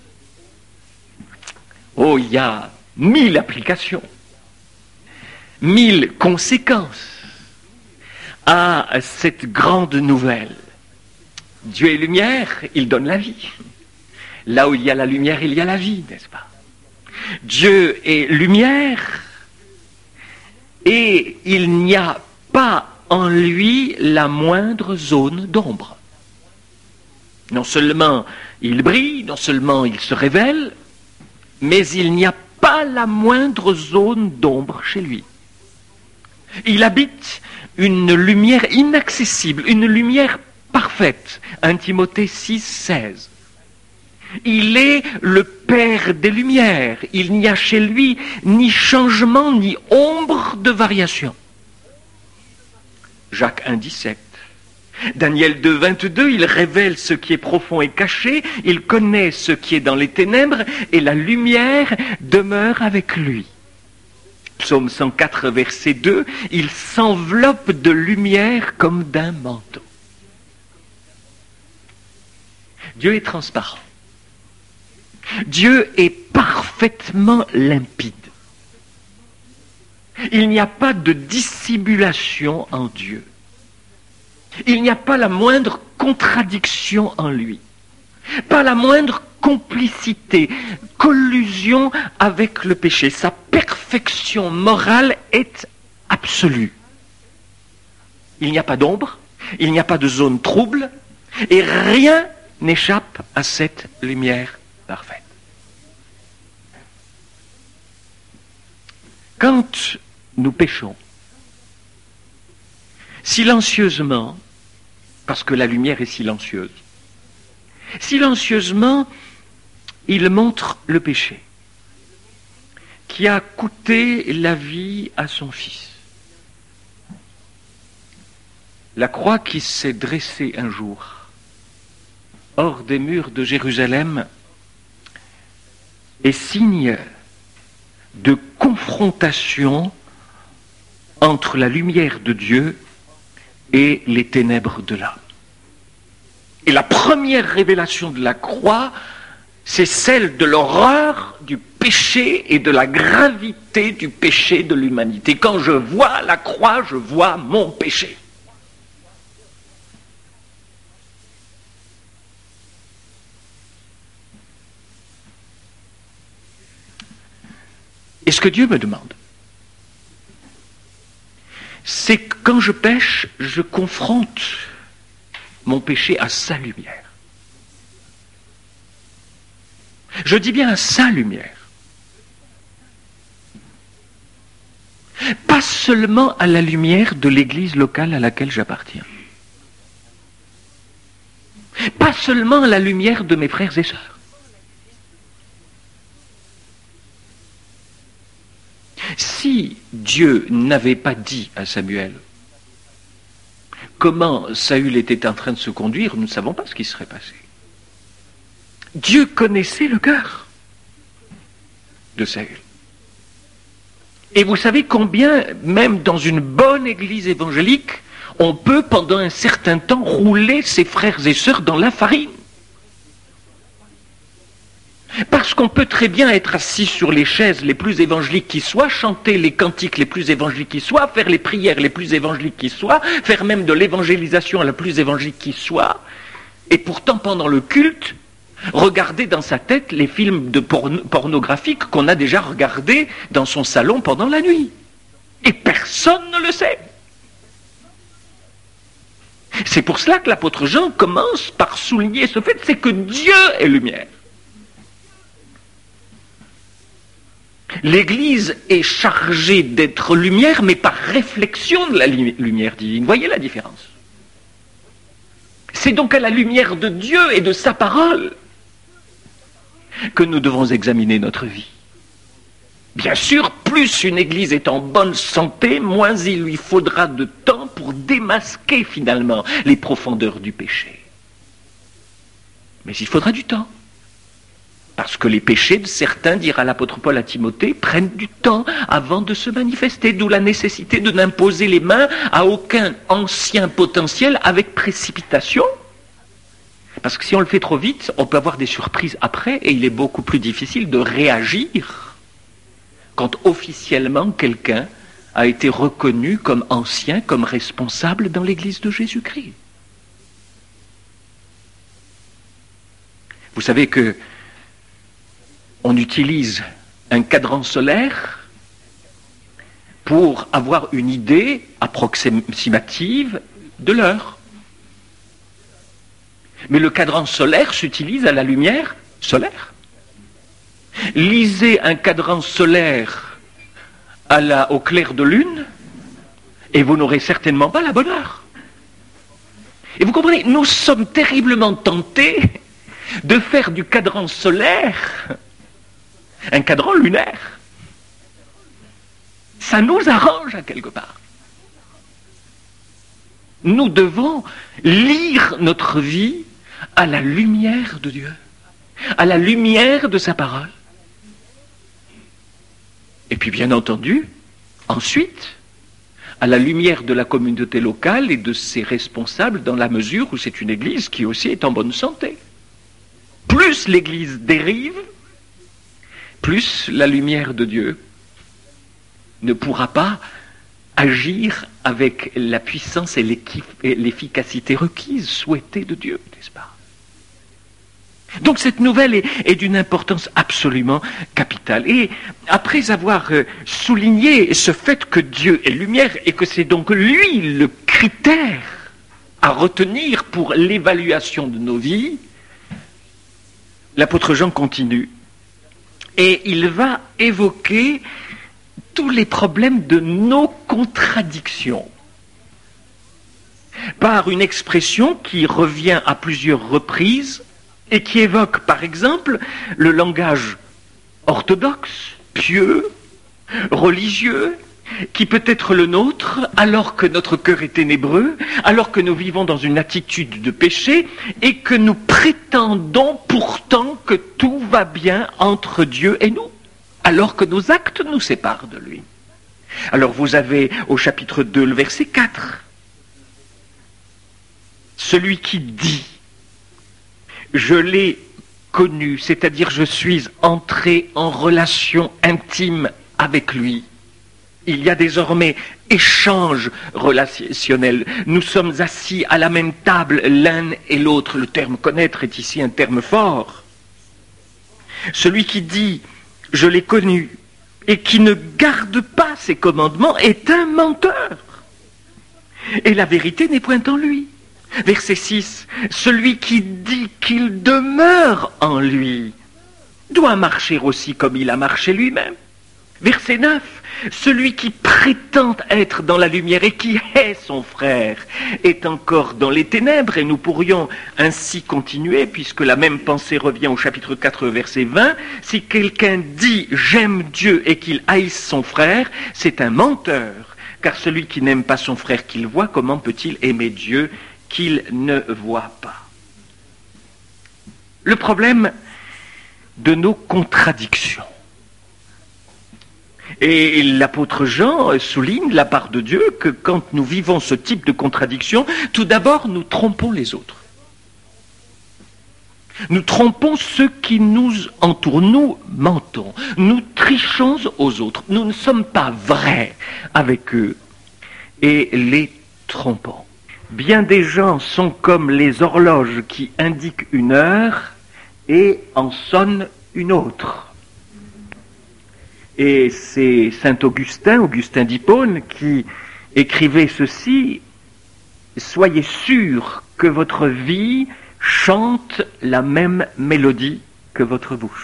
Oh, il y a mille applications, mille conséquences à cette grande nouvelle. Dieu est lumière, il donne la vie. Là où il y a la lumière, il y a la vie, n'est-ce pas? Dieu est lumière et il n'y a pas en lui la moindre zone d'ombre. Non seulement il brille, non seulement il se révèle, mais il n'y a pas la moindre zone d'ombre chez lui. Il habite une lumière inaccessible, une lumière parfaite. premier Timothée six, seize. Il est le Père des Lumières. Il n'y a chez lui ni changement, ni ombre de variation. Jacques un, dix-sept. Daniel deux, vingt-deux, il révèle ce qui est profond et caché, il connaît ce qui est dans les ténèbres, et la lumière demeure avec lui. Psaume cent quatre, verset deux, il s'enveloppe de lumière comme d'un manteau. Dieu est transparent. Dieu est parfaitement limpide. Il n'y a pas de dissimulation en Dieu. Il n'y a pas la moindre contradiction en lui. Pas la moindre complicité, collusion avec le péché. Sa perfection morale est absolue. Il n'y a pas d'ombre, il n'y a pas de zone trouble, et rien n'échappe à cette lumière parfaite. Quand nous péchons, silencieusement, parce que la lumière est silencieuse, silencieusement, il montre le péché qui a coûté la vie à son fils. La croix qui s'est dressée un jour hors des murs de Jérusalem est signe de confrontation entre la lumière de Dieu et les ténèbres de l'homme. Et la première révélation de la croix, c'est celle de l'horreur du péché et de la gravité du péché de l'humanité. Quand je vois la croix, je vois mon péché. Et ce que Dieu me demande, c'est que quand je pêche, je confronte mon péché à sa lumière. Je dis bien à sa lumière. Pas seulement à la lumière de l'église locale à laquelle j'appartiens. Pas seulement à la lumière de mes frères et sœurs. Si Dieu n'avait pas dit à Samuel comment Saül était en train de se conduire, nous ne savons pas ce qui serait passé. Dieu connaissait le cœur de Saül. Et vous savez combien, même dans une bonne église évangélique, on peut pendant un certain temps rouler ses frères et sœurs dans la farine. Parce qu'on peut très bien être assis sur les chaises les plus évangéliques qui soient, chanter les cantiques les plus évangéliques qui soient, faire les prières les plus évangéliques qui soient, faire même de l'évangélisation la plus évangélique qui soit, et pourtant pendant le culte, regarder dans sa tête les films de porno- pornographiques qu'on a déjà regardés dans son salon pendant la nuit. Et personne ne le sait. C'est pour cela que l'apôtre Jean commence par souligner ce fait, c'est que Dieu est lumière. L'Église est chargée d'être lumière, mais par réflexion de la lumière divine. Voyez la différence? C'est donc à la lumière de Dieu et de sa parole que nous devons examiner notre vie. Bien sûr, plus une Église est en bonne santé, moins il lui faudra de temps pour démasquer finalement les profondeurs du péché. Mais il faudra du temps. Parce que les péchés de certains, dira l'apôtre Paul à Timothée, prennent du temps avant de se manifester, d'où la nécessité de n'imposer les mains à aucun ancien potentiel avec précipitation. Parce que si on le fait trop vite, on peut avoir des surprises après, et il est beaucoup plus difficile de réagir quand officiellement quelqu'un a été reconnu comme ancien, comme responsable dans l'Église de Jésus-Christ. Vous savez que on utilise un cadran solaire pour avoir une idée approximative de l'heure. Mais le cadran solaire s'utilise à la lumière solaire. Lisez un cadran solaire à la, au clair de lune et vous n'aurez certainement pas la bonne heure. Et vous comprenez, nous sommes terriblement tentés de faire du cadran solaire un cadran lunaire. Ça nous arrange à quelque part. Nous devons lire notre vie à la lumière de Dieu, à la lumière de sa parole. Et puis bien entendu, ensuite, à la lumière de la communauté locale et de ses responsables dans la mesure où c'est une église qui aussi est en bonne santé. Plus l'église dérive, plus la lumière de Dieu ne pourra pas agir avec la puissance et l'efficacité requise, souhaitée de Dieu, n'est-ce pas? Donc cette nouvelle est, est d'une importance absolument capitale. Et après avoir souligné ce fait que Dieu est lumière et que c'est donc lui le critère à retenir pour l'évaluation de nos vies, l'apôtre Jean continue. Et il va évoquer tous les problèmes de nos contradictions par une expression qui revient à plusieurs reprises et qui évoque par exemple le langage orthodoxe, pieux, religieux, qui peut être le nôtre alors que notre cœur est ténébreux, alors que nous vivons dans une attitude de péché et que nous prétendons pourtant que tout va bien entre Dieu et nous, alors que nos actes nous séparent de lui. Alors vous avez au chapitre deux le verset quatre. Celui qui dit « Je l'ai connu », c'est-à-dire je suis entré en relation intime avec lui. Il y a désormais échange relationnel. Nous sommes assis à la même table l'un et l'autre. Le terme connaître est ici un terme fort. Celui qui dit « Je l'ai connu » et qui ne garde pas ses commandements est un menteur. Et la vérité n'est point en lui. Verset six. Celui qui dit qu'il demeure en lui doit marcher aussi comme il a marché lui-même. Verset neuf, celui qui prétend être dans la lumière et qui est son frère est encore dans les ténèbres, et nous pourrions ainsi continuer, puisque la même pensée revient au chapitre quatre, verset vingt. Si quelqu'un dit « j'aime Dieu » et qu'il haïsse son frère, c'est un menteur, car celui qui n'aime pas son frère qu'il voit, comment peut-il aimer Dieu qu'il ne voit pas? Le problème de nos contradictions. Et l'apôtre Jean souligne de la part de Dieu que quand nous vivons ce type de contradiction, tout d'abord nous trompons les autres. Nous trompons ceux qui nous entourent, nous mentons, nous trichons aux autres, nous ne sommes pas vrais avec eux et les trompons. Bien des gens sont comme les horloges qui indiquent une heure et en sonnent une autre. Et c'est saint Augustin, Augustin d'Hippone, qui écrivait ceci: « Soyez sûrs que votre vie chante la même mélodie que votre bouche. »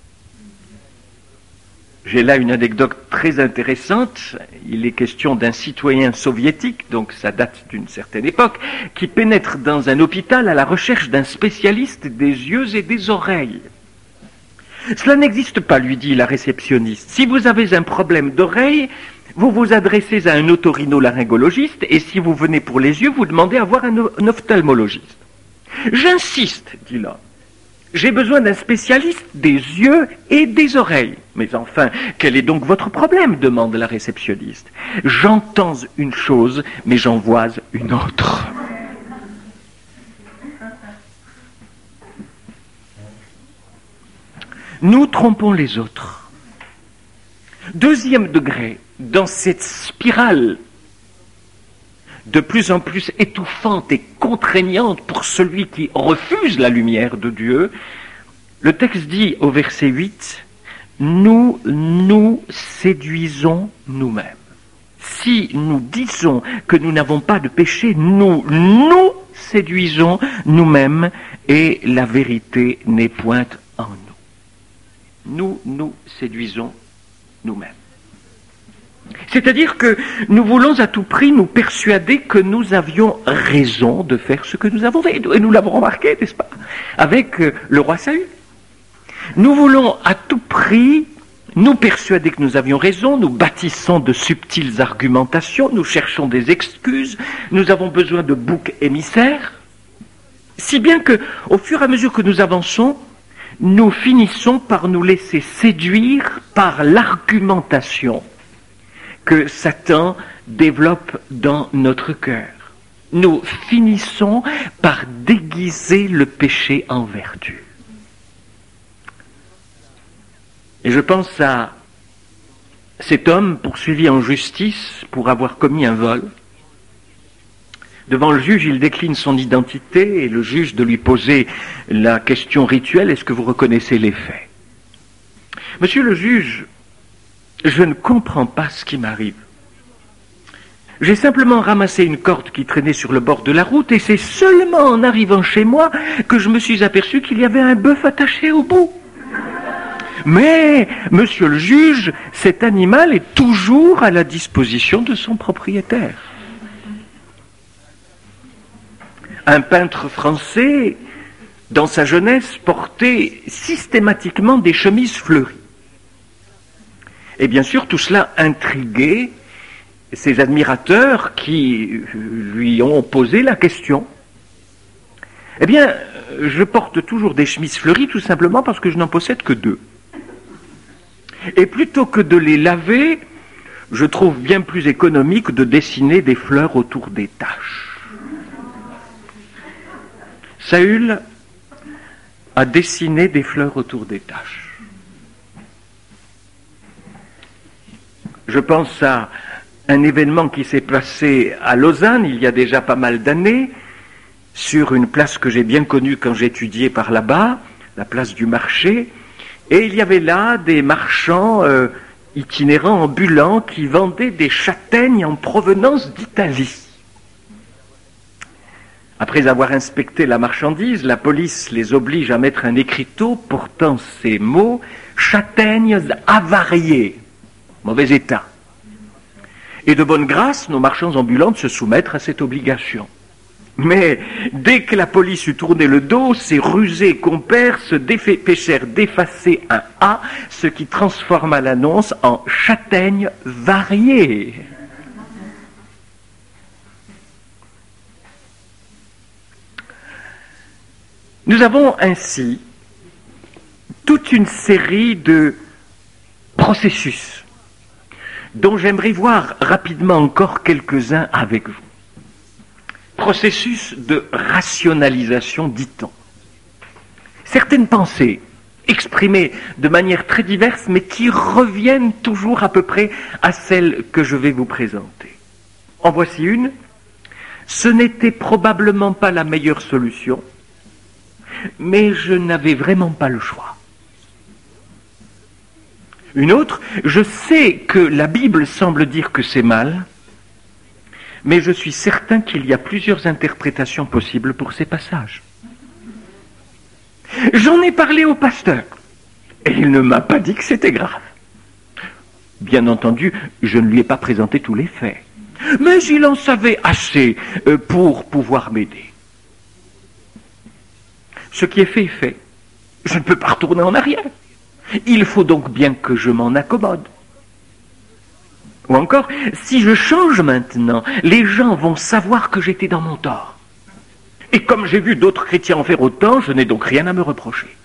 J'ai là une anecdote très intéressante. Il est question d'un citoyen soviétique, donc ça date d'une certaine époque, qui pénètre dans un hôpital à la recherche d'un spécialiste des yeux et des oreilles. « Cela n'existe pas, lui dit la réceptionniste. Si vous avez un problème d'oreille, vous vous adressez à un otorhinolaryngologiste, et si vous venez pour les yeux, vous demandez à voir un, un ophtalmologiste. »« J'insiste, dit l'homme. J'ai besoin d'un spécialiste des yeux et des oreilles. »« Mais enfin, quel est donc votre problème ?» demande la réceptionniste. « J'entends une chose, mais j'en vois une autre. » Nous trompons les autres. Deuxième degré, dans cette spirale de plus en plus étouffante et contraignante pour celui qui refuse la lumière de Dieu, le texte dit au verset huit, « Nous nous séduisons nous-mêmes. » Si nous disons que nous n'avons pas de péché, nous nous séduisons nous-mêmes et la vérité n'est point en nous. Nous nous séduisons nous-mêmes. C'est-à-dire que nous voulons à tout prix nous persuader que nous avions raison de faire ce que nous avons fait. Et nous l'avons remarqué, n'est-ce pas, avec le roi Saül. Nous voulons à tout prix nous persuader que nous avions raison, nous bâtissons de subtiles argumentations, nous cherchons des excuses, nous avons besoin de boucs émissaires, si bien que, au fur et à mesure que nous avançons, nous finissons par nous laisser séduire par l'argumentation que Satan développe dans notre cœur. Nous finissons par déguiser le péché en vertu. Et je pense à cet homme poursuivi en justice pour avoir commis un vol. Devant le juge, il décline son identité et le juge de lui poser la question rituelle, est-ce que vous reconnaissez les faits? Monsieur le juge, je ne comprends pas ce qui m'arrive. J'ai simplement ramassé une corde qui traînait sur le bord de la route et c'est seulement en arrivant chez moi que je me suis aperçu qu'il y avait un bœuf attaché au bout. Mais, monsieur le juge, cet animal est toujours à la disposition de son propriétaire. Un peintre français, dans sa jeunesse, portait systématiquement des chemises fleuries. Et bien sûr, tout cela intriguait ses admirateurs qui lui ont posé la question. Eh bien, je porte toujours des chemises fleuries tout simplement parce que je n'en possède que deux. Et plutôt que de les laver, je trouve bien plus économique de dessiner des fleurs autour des taches. Saül a dessiné des fleurs autour des taches. Je pense à un événement qui s'est passé à Lausanne il y a déjà pas mal d'années, sur une place que j'ai bien connue quand j'étudiais par là-bas, la place du marché, et il y avait là des marchands euh, itinérants, ambulants, qui vendaient des châtaignes en provenance d'Italie. Après avoir inspecté la marchandise, la police les oblige à mettre un écriteau portant ces mots « châtaignes avariées ». mauvais état. Et de bonne grâce, nos marchands ambulants se soumettent à cette obligation. Mais dès que la police eut tourné le dos, ces rusés compères se dépêchèrent d'effacer un A, ce qui transforma l'annonce en châtaigne variée. Nous avons ainsi toute une série de processus dont j'aimerais voir rapidement encore quelques-uns avec vous. Processus de rationalisation, dit-on. Certaines pensées exprimées de manière très diverse, mais qui reviennent toujours à peu près à celles que je vais vous présenter. En voici une. Ce n'était probablement pas la meilleure solution, mais je n'avais vraiment pas le choix. Une autre, je sais que la Bible semble dire que c'est mal, mais je suis certain qu'il y a plusieurs interprétations possibles pour ces passages. J'en ai parlé au pasteur, et il ne m'a pas dit que c'était grave. Bien entendu, je ne lui ai pas présenté tous les faits, mais il en savait assez pour pouvoir m'aider. Ce qui est fait est fait. Je ne peux pas retourner en arrière. Il faut donc bien que je m'en accommode. Ou encore, si je change maintenant, les gens vont savoir que j'étais dans mon tort. Et comme j'ai vu d'autres chrétiens en faire autant, je n'ai donc rien à me reprocher.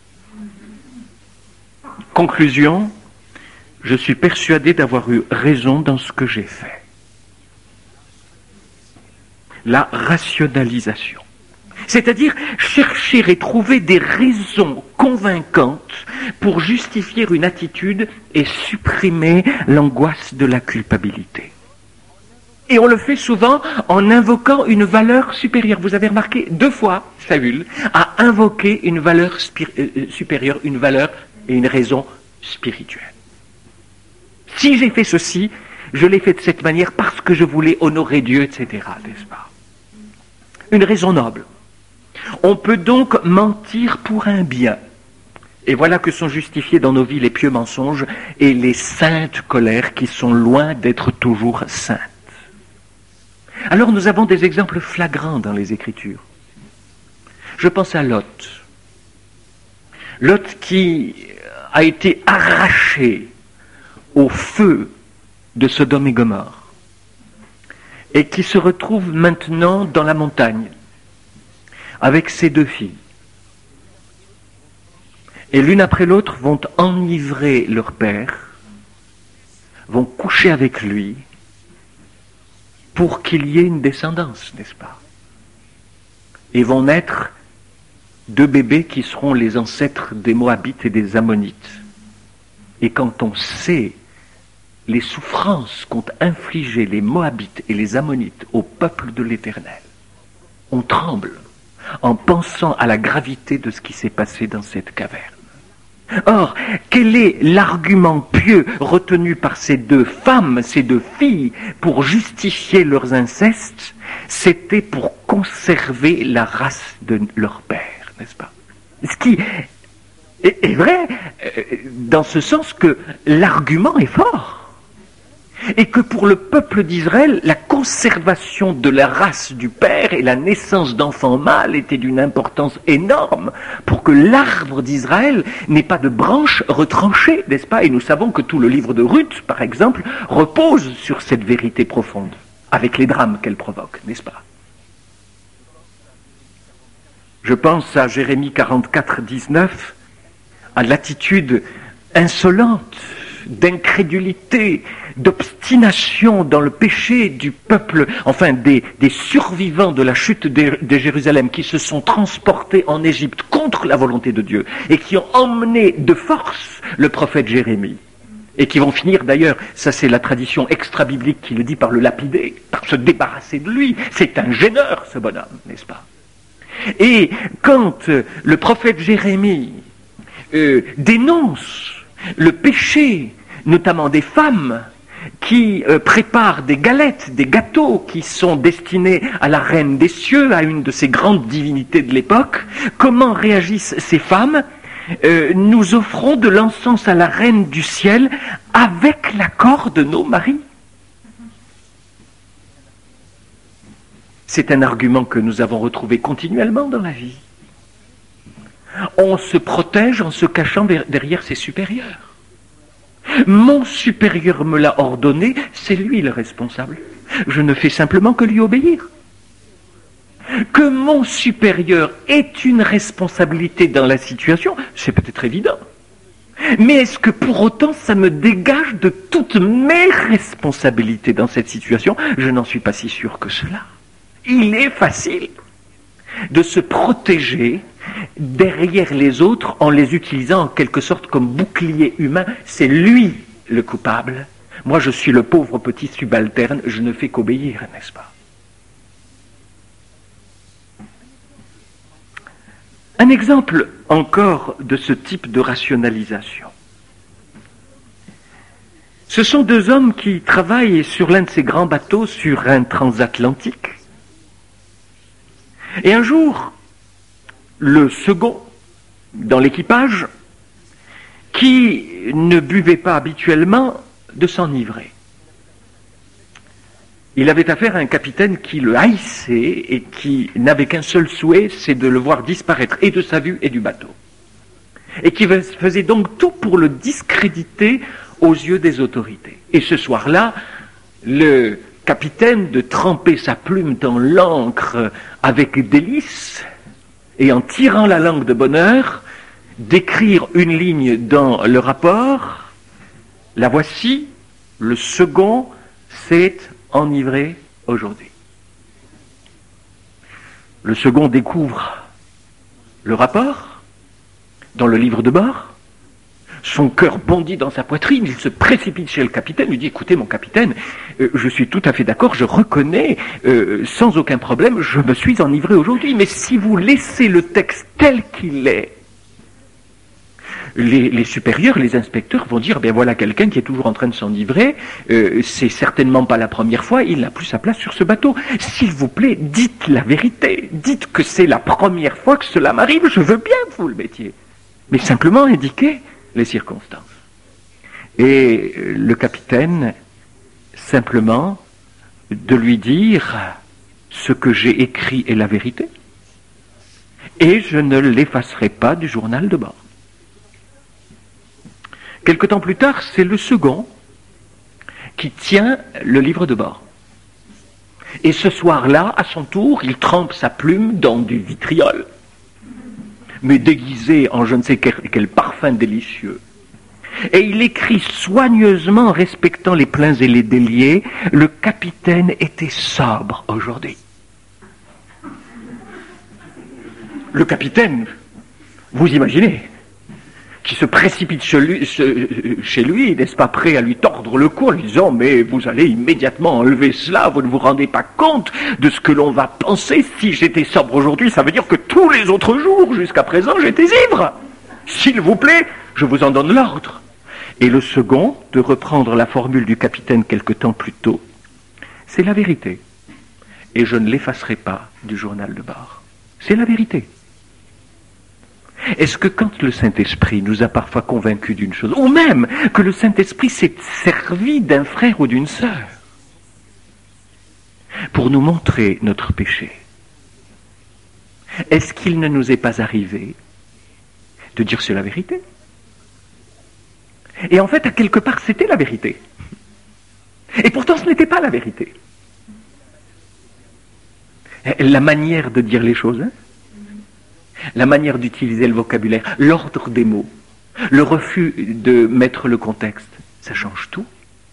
Conclusion, je suis persuadé d'avoir eu raison dans ce que j'ai fait. La rationalisation. C'est-à-dire chercher et trouver des raisons convaincantes pour justifier une attitude et supprimer l'angoisse de la culpabilité. Et on le fait souvent en invoquant une valeur supérieure. Vous avez remarqué, deux fois, Saül a invoqué une valeur spir- euh, supérieure, une valeur et une raison spirituelle. Si j'ai fait ceci, je l'ai fait de cette manière parce que je voulais honorer Dieu, et cetera, n'est-ce pas? Une raison noble. On peut donc mentir pour un bien. Et voilà que sont justifiés dans nos vies les pieux mensonges et les saintes colères qui sont loin d'être toujours saintes. Alors nous avons des exemples flagrants dans les Écritures. Je pense à Lot. Lot qui a été arraché au feu de Sodome et Gomorrhe et qui se retrouve maintenant dans la montagne avec ses deux filles. Et l'une après l'autre vont enivrer leur père, vont coucher avec lui, pour qu'il y ait une descendance, n'est-ce pas? Et vont naître deux bébés qui seront les ancêtres des Moabites et des Ammonites. Et quand on sait les souffrances qu'ont infligées les Moabites et les Ammonites au peuple de l'Éternel, on tremble en pensant à la gravité de ce qui s'est passé dans cette caverne. Or, quel est l'argument pieux retenu par ces deux femmes, ces deux filles, pour justifier leurs incestes? C'était pour conserver la race de leur père, n'est-ce pas? Ce qui est, est vrai, dans ce sens que l'argument est fort. Et que pour le peuple d'Israël, la conservation de la race du père et la naissance d'enfants mâles était d'une importance énorme pour que l'arbre d'Israël n'ait pas de branches retranchées, n'est-ce pas? Et nous savons que tout le livre de Ruth, par exemple, repose sur cette vérité profonde, avec les drames qu'elle provoque, n'est-ce pas? Je pense à Jérémie quarante-quatre, dix-neuf, à l'attitude insolente, d'incrédulité, d'obstination dans le péché du peuple, enfin des, des survivants de la chute de, de Jérusalem qui se sont transportés en Égypte contre la volonté de Dieu et qui ont emmené de force le prophète Jérémie et qui vont finir d'ailleurs, ça c'est la tradition extra-biblique qui le dit, par le lapider, par se débarrasser de lui. C'est un gêneur ce bonhomme, n'est-ce pas? Et quand euh, le prophète Jérémie euh, dénonce le péché, notamment des femmes qui euh, préparent des galettes, des gâteaux qui sont destinés à la reine des cieux, à une de ces grandes divinités de l'époque, comment réagissent ces femmes? euh, nous offrons de l'encens à la reine du ciel avec l'accord de nos maris. C'est un argument que nous avons retrouvé continuellement dans la vie. On se protège en se cachant derrière ses supérieurs. Mon supérieur me l'a ordonné, c'est lui le responsable. Je ne fais simplement que lui obéir. Que mon supérieur ait une responsabilité dans la situation, c'est peut-être évident. Mais est-ce que pour autant ça me dégage de toutes mes responsabilités dans cette situation? Je n'en suis pas si sûr que cela. Il est facile de se protéger derrière les autres en les utilisant en quelque sorte comme bouclier humain. C'est lui le coupable. Moi, je suis le pauvre petit subalterne, je ne fais qu'obéir, n'est-ce pas? Un exemple encore de ce type de rationalisation. Ce sont deux hommes qui travaillent sur l'un de ces grands bateaux sur un transatlantique. Et un jour, le second dans l'équipage, qui ne buvait pas habituellement, de s'enivrer. Il avait affaire à un capitaine qui le haïssait et qui n'avait qu'un seul souhait, c'est de le voir disparaître, et de sa vue et du bateau. Et qui faisait donc tout pour le discréditer aux yeux des autorités. Et ce soir-là, le capitaine de tremper sa plume dans l'encre avec délice, et en tirant la langue de bonheur, d'écrire une ligne dans le rapport. La voici, le second s'est enivré aujourd'hui. Le second découvre le rapport dans le livre de bord. Son cœur bondit dans sa poitrine, il se précipite chez le capitaine, lui dit « Écoutez mon capitaine, euh, je suis tout à fait d'accord, je reconnais, euh, sans aucun problème, je me suis enivré aujourd'hui, mais si vous laissez le texte tel qu'il est, Les, les supérieurs, les inspecteurs vont dire, ben voilà quelqu'un qui est toujours en train de s'enivrer, euh, c'est certainement pas la première fois, il n'a plus sa place sur ce bateau. S'il vous plaît, dites la vérité, dites que c'est la première fois que cela m'arrive, je veux bien que vous le mettiez. Mais simplement indiquez les circonstances. Et le capitaine, simplement, de lui dire, ce que j'ai écrit est la vérité, et je ne l'effacerai pas du journal de bord. Quelque temps plus tard, c'est le second qui tient le livre de bord. Et ce soir-là, à son tour, il trempe sa plume dans du vitriol, mais déguisé en je ne sais quel, quel parfum délicieux. Et il écrit soigneusement, respectant les pleins et les déliés, « Le capitaine était sobre aujourd'hui. » Le capitaine, vous imaginez, qui se précipite chez lui, chez lui, n'est-ce pas, prêt à lui tordre le cou en lui disant « Mais vous allez immédiatement enlever cela, vous ne vous rendez pas compte de ce que l'on va penser. Si j'étais sobre aujourd'hui, ça veut dire que tous les autres jours, jusqu'à présent, j'étais ivre. S'il vous plaît, je vous en donne l'ordre. » Et le second, de reprendre la formule du capitaine quelque temps plus tôt, « C'est la vérité, et je ne l'effacerai pas du journal de bord. » C'est la vérité. Est-ce que quand le Saint-Esprit nous a parfois convaincus d'une chose, ou même que le Saint-Esprit s'est servi d'un frère ou d'une sœur pour nous montrer notre péché, est-ce qu'il ne nous est pas arrivé de dire c'est la vérité? Et en fait, à quelque part, c'était la vérité. Et pourtant, ce n'était pas la vérité. La manière de dire les choses, hein, la manière d'utiliser le vocabulaire, l'ordre des mots, le refus de mettre le contexte, ça change tout.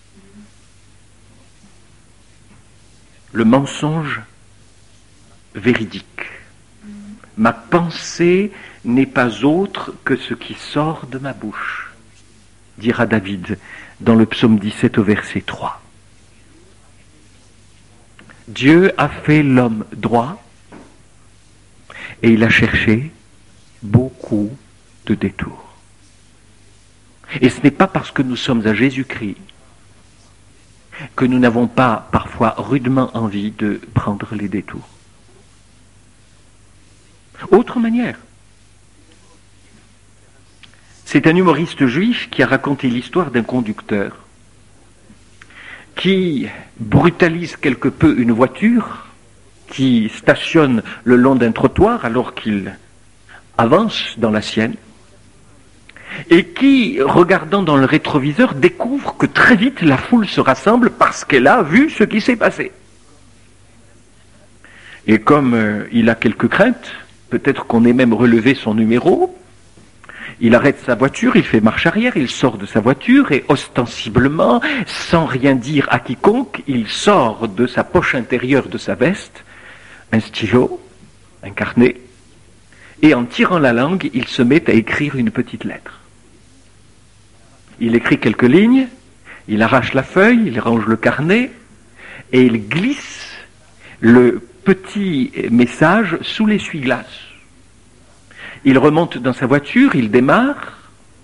Le mensonge véridique. Ma pensée n'est pas autre que ce qui sort de ma bouche, dira David dans le psaume dix-sept au verset trois. Dieu a fait l'homme droit, et il a cherché beaucoup de détours. Et ce n'est pas parce que nous sommes à Jésus-Christ que nous n'avons pas parfois rudement envie de prendre les détours. Autre manière. C'est un humoriste juif qui a raconté l'histoire d'un conducteur qui brutalise quelque peu une voiture qui stationne le long d'un trottoir alors qu'il avance dans la sienne et qui, regardant dans le rétroviseur, découvre que très vite la foule se rassemble parce qu'elle a vu ce qui s'est passé. Et comme euh, il a quelques craintes, peut-être qu'on ait même relevé son numéro, il arrête sa voiture, il fait marche arrière, il sort de sa voiture et ostensiblement, sans rien dire à quiconque, il sort de sa poche intérieure de sa veste un stylo, un carnet, et en tirant la langue, il se met à écrire une petite lettre. Il écrit quelques lignes, il arrache la feuille, il range le carnet, et il glisse le petit message sous l'essuie-glace. Il remonte dans sa voiture, il démarre.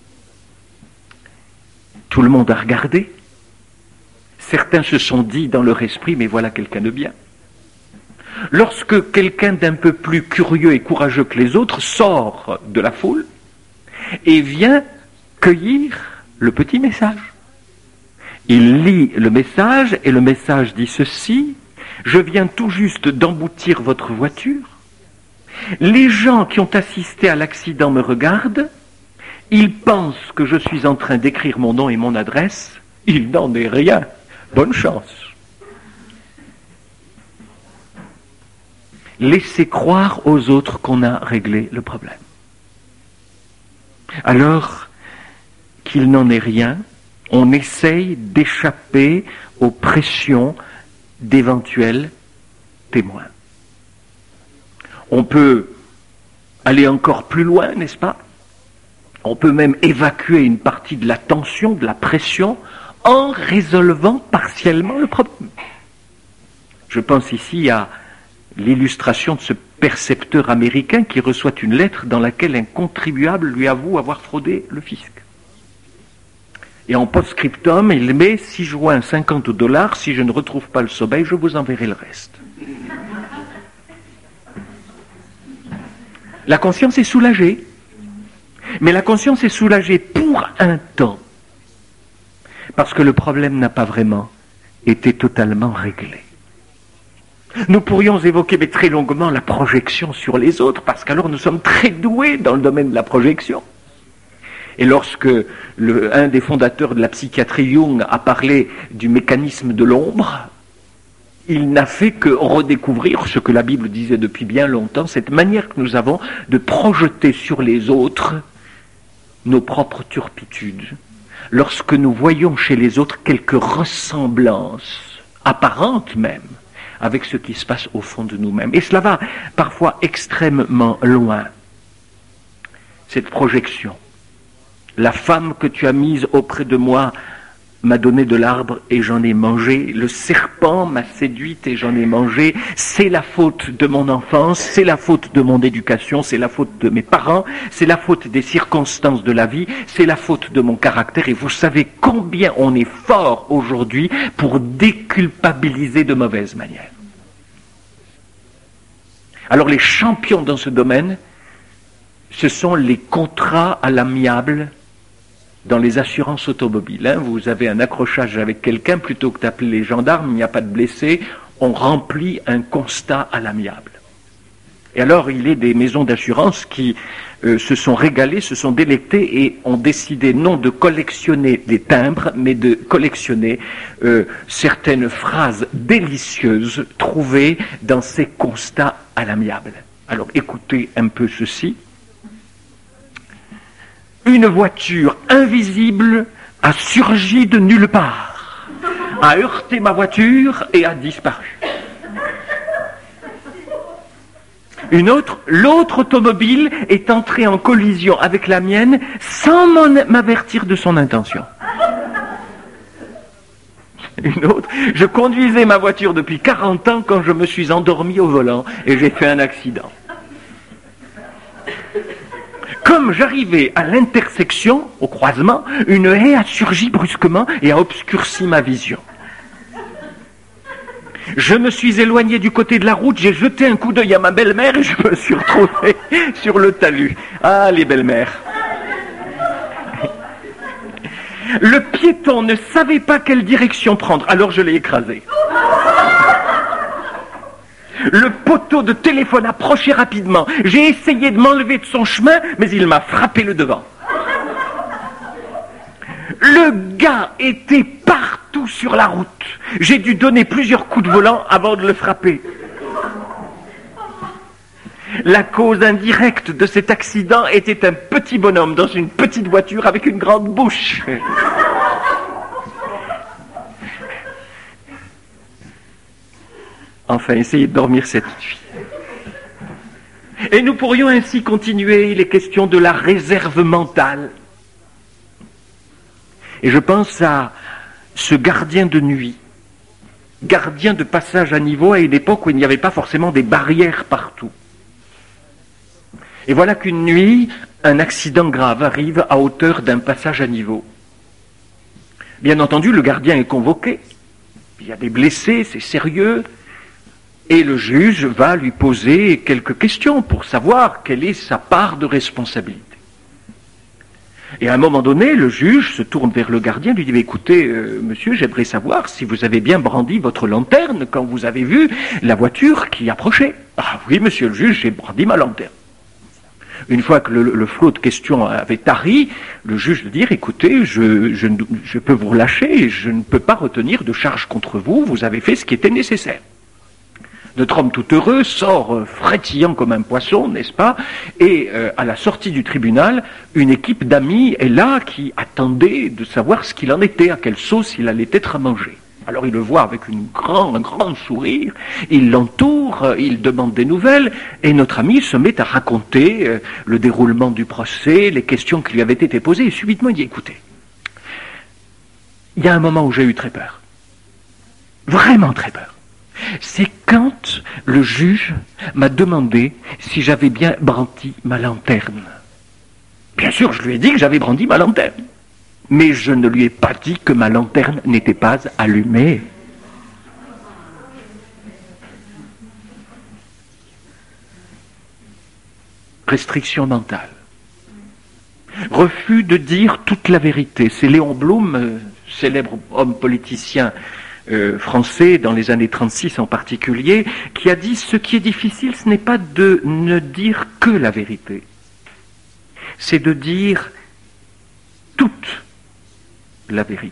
Tout le monde a regardé. Certains se sont dit dans leur esprit, mais voilà quelqu'un de bien. Lorsque quelqu'un d'un peu plus curieux et courageux que les autres sort de la foule et vient cueillir le petit message. Il lit le message et le message dit ceci: je viens tout juste d'emboutir votre voiture. Les gens qui ont assisté à l'accident me regardent. Ils pensent que je suis en train d'écrire mon nom et mon adresse. Il n'en est rien. Bonne chance. Laissez croire aux autres qu'on a réglé le problème. Alors qu'il n'en est rien, on essaye d'échapper aux pressions d'éventuels témoins. On peut aller encore plus loin, n'est-ce pas? On peut même évacuer une partie de la tension, de la pression, en résolvant partiellement le problème. Je pense ici à l'illustration de ce percepteur américain qui reçoit une lettre dans laquelle un contribuable lui avoue avoir fraudé le fisc. Et en post-scriptum, il met six juin cinquante dollars, si je ne retrouve pas le sommeil, je vous enverrai le reste. La conscience est soulagée. Mais la conscience est soulagée pour un temps. Parce que le problème n'a pas vraiment été totalement réglé. Nous pourrions évoquer mais très longuement la projection sur les autres, parce qu'alors nous sommes très doués dans le domaine de la projection. Et lorsque le, un des fondateurs de la psychiatrie, Jung, a parlé du mécanisme de l'ombre, il n'a fait que redécouvrir ce que la Bible disait depuis bien longtemps, cette manière que nous avons de projeter sur les autres nos propres turpitudes, lorsque nous voyons chez les autres quelques ressemblances, apparentes même, avec ce qui se passe au fond de nous-mêmes. Et cela va parfois extrêmement loin, cette projection. La femme que tu as mise auprès de moi m'a donné de l'arbre et j'en ai mangé. Le serpent m'a séduite et j'en ai mangé. C'est la faute de mon enfance, c'est la faute de mon éducation, c'est la faute de mes parents, c'est la faute des circonstances de la vie, c'est la faute de mon caractère. Et vous savez combien on est fort aujourd'hui pour déculpabiliser de mauvaises manières. Alors les champions dans ce domaine, ce sont les contrats à l'amiable dans les assurances automobiles. Hein, vous avez un accrochage avec quelqu'un, plutôt que d'appeler les gendarmes, il n'y a pas de blessés, on remplit un constat à l'amiable. Et alors il est des maisons d'assurance qui euh, se sont régalées, se sont délectées et ont décidé non de collectionner des timbres, mais de collectionner euh, certaines phrases délicieuses trouvées dans ces constats à l'amiable. Alors écoutez un peu ceci. Une voiture invisible a surgi de nulle part, a heurté ma voiture et a disparu. Une autre, l'autre automobile est entrée en collision avec la mienne sans m'avertir de son intention. Une autre, je conduisais ma voiture depuis quarante ans quand je me suis endormi au volant et j'ai fait un accident. Comme j'arrivais à l'intersection, au croisement, une haie a surgi brusquement et a obscurci ma vision. Je me suis éloigné du côté de la route, j'ai jeté un coup d'œil à ma belle-mère et je me suis retrouvé sur le talus. Ah, les belles-mères. Le piéton ne savait pas quelle direction prendre, alors je l'ai écrasé. Le poteau de téléphone approchait rapidement. J'ai essayé de m'enlever de son chemin, mais il m'a frappé le devant. Le gars était partout sur la route. J'ai dû donner plusieurs coups de volant avant de le frapper. La cause indirecte de cet accident était un petit bonhomme dans une petite voiture avec une grande bouche. Enfin, essayez de dormir cette nuit. Et nous pourrions ainsi continuer les questions de la réserve mentale. Et je pense à ce gardien de nuit, gardien de passage à niveau à une époque où il n'y avait pas forcément des barrières partout. Et voilà qu'une nuit, un accident grave arrive à hauteur d'un passage à niveau. Bien entendu, le gardien est convoqué. Il y a des blessés, c'est sérieux. Et le juge va lui poser quelques questions pour savoir quelle est sa part de responsabilité. Et à un moment donné, le juge se tourne vers le gardien, lui dit « Écoutez, euh, monsieur, j'aimerais savoir si vous avez bien brandi votre lanterne quand vous avez vu la voiture qui approchait. »« Ah oui, monsieur le juge, j'ai brandi ma lanterne. » Une fois que le, le flot de questions avait tari, le juge dit « Écoutez, je, je, je peux vous relâcher, je ne peux pas retenir de charge contre vous, vous avez fait ce qui était nécessaire. » Notre homme tout heureux sort euh, frétillant comme un poisson, n'est-ce pas? Et euh, à la sortie du tribunal, une équipe d'amis est là qui attendait de savoir ce qu'il en était, à quelle sauce il allait être à manger. Alors il le voit avec une grand, un grand sourire, il l'entoure, euh, il demande des nouvelles, et notre ami se met à raconter euh, le déroulement du procès, les questions qui lui avaient été posées, et subitement il dit « Écoutez, il y a un moment où j'ai eu très peur, vraiment très peur. C'est quand le juge m'a demandé si j'avais bien brandi ma lanterne. Bien sûr, je lui ai dit que j'avais brandi ma lanterne, mais je ne lui ai pas dit que ma lanterne n'était pas allumée. » Restriction mentale. Refus de dire toute la vérité. C'est Léon Blum, célèbre homme politicien Euh, français, dans les années trente-six en particulier, qui a dit « Ce qui est difficile, ce n'est pas de ne dire que la vérité, c'est de dire toute la vérité. »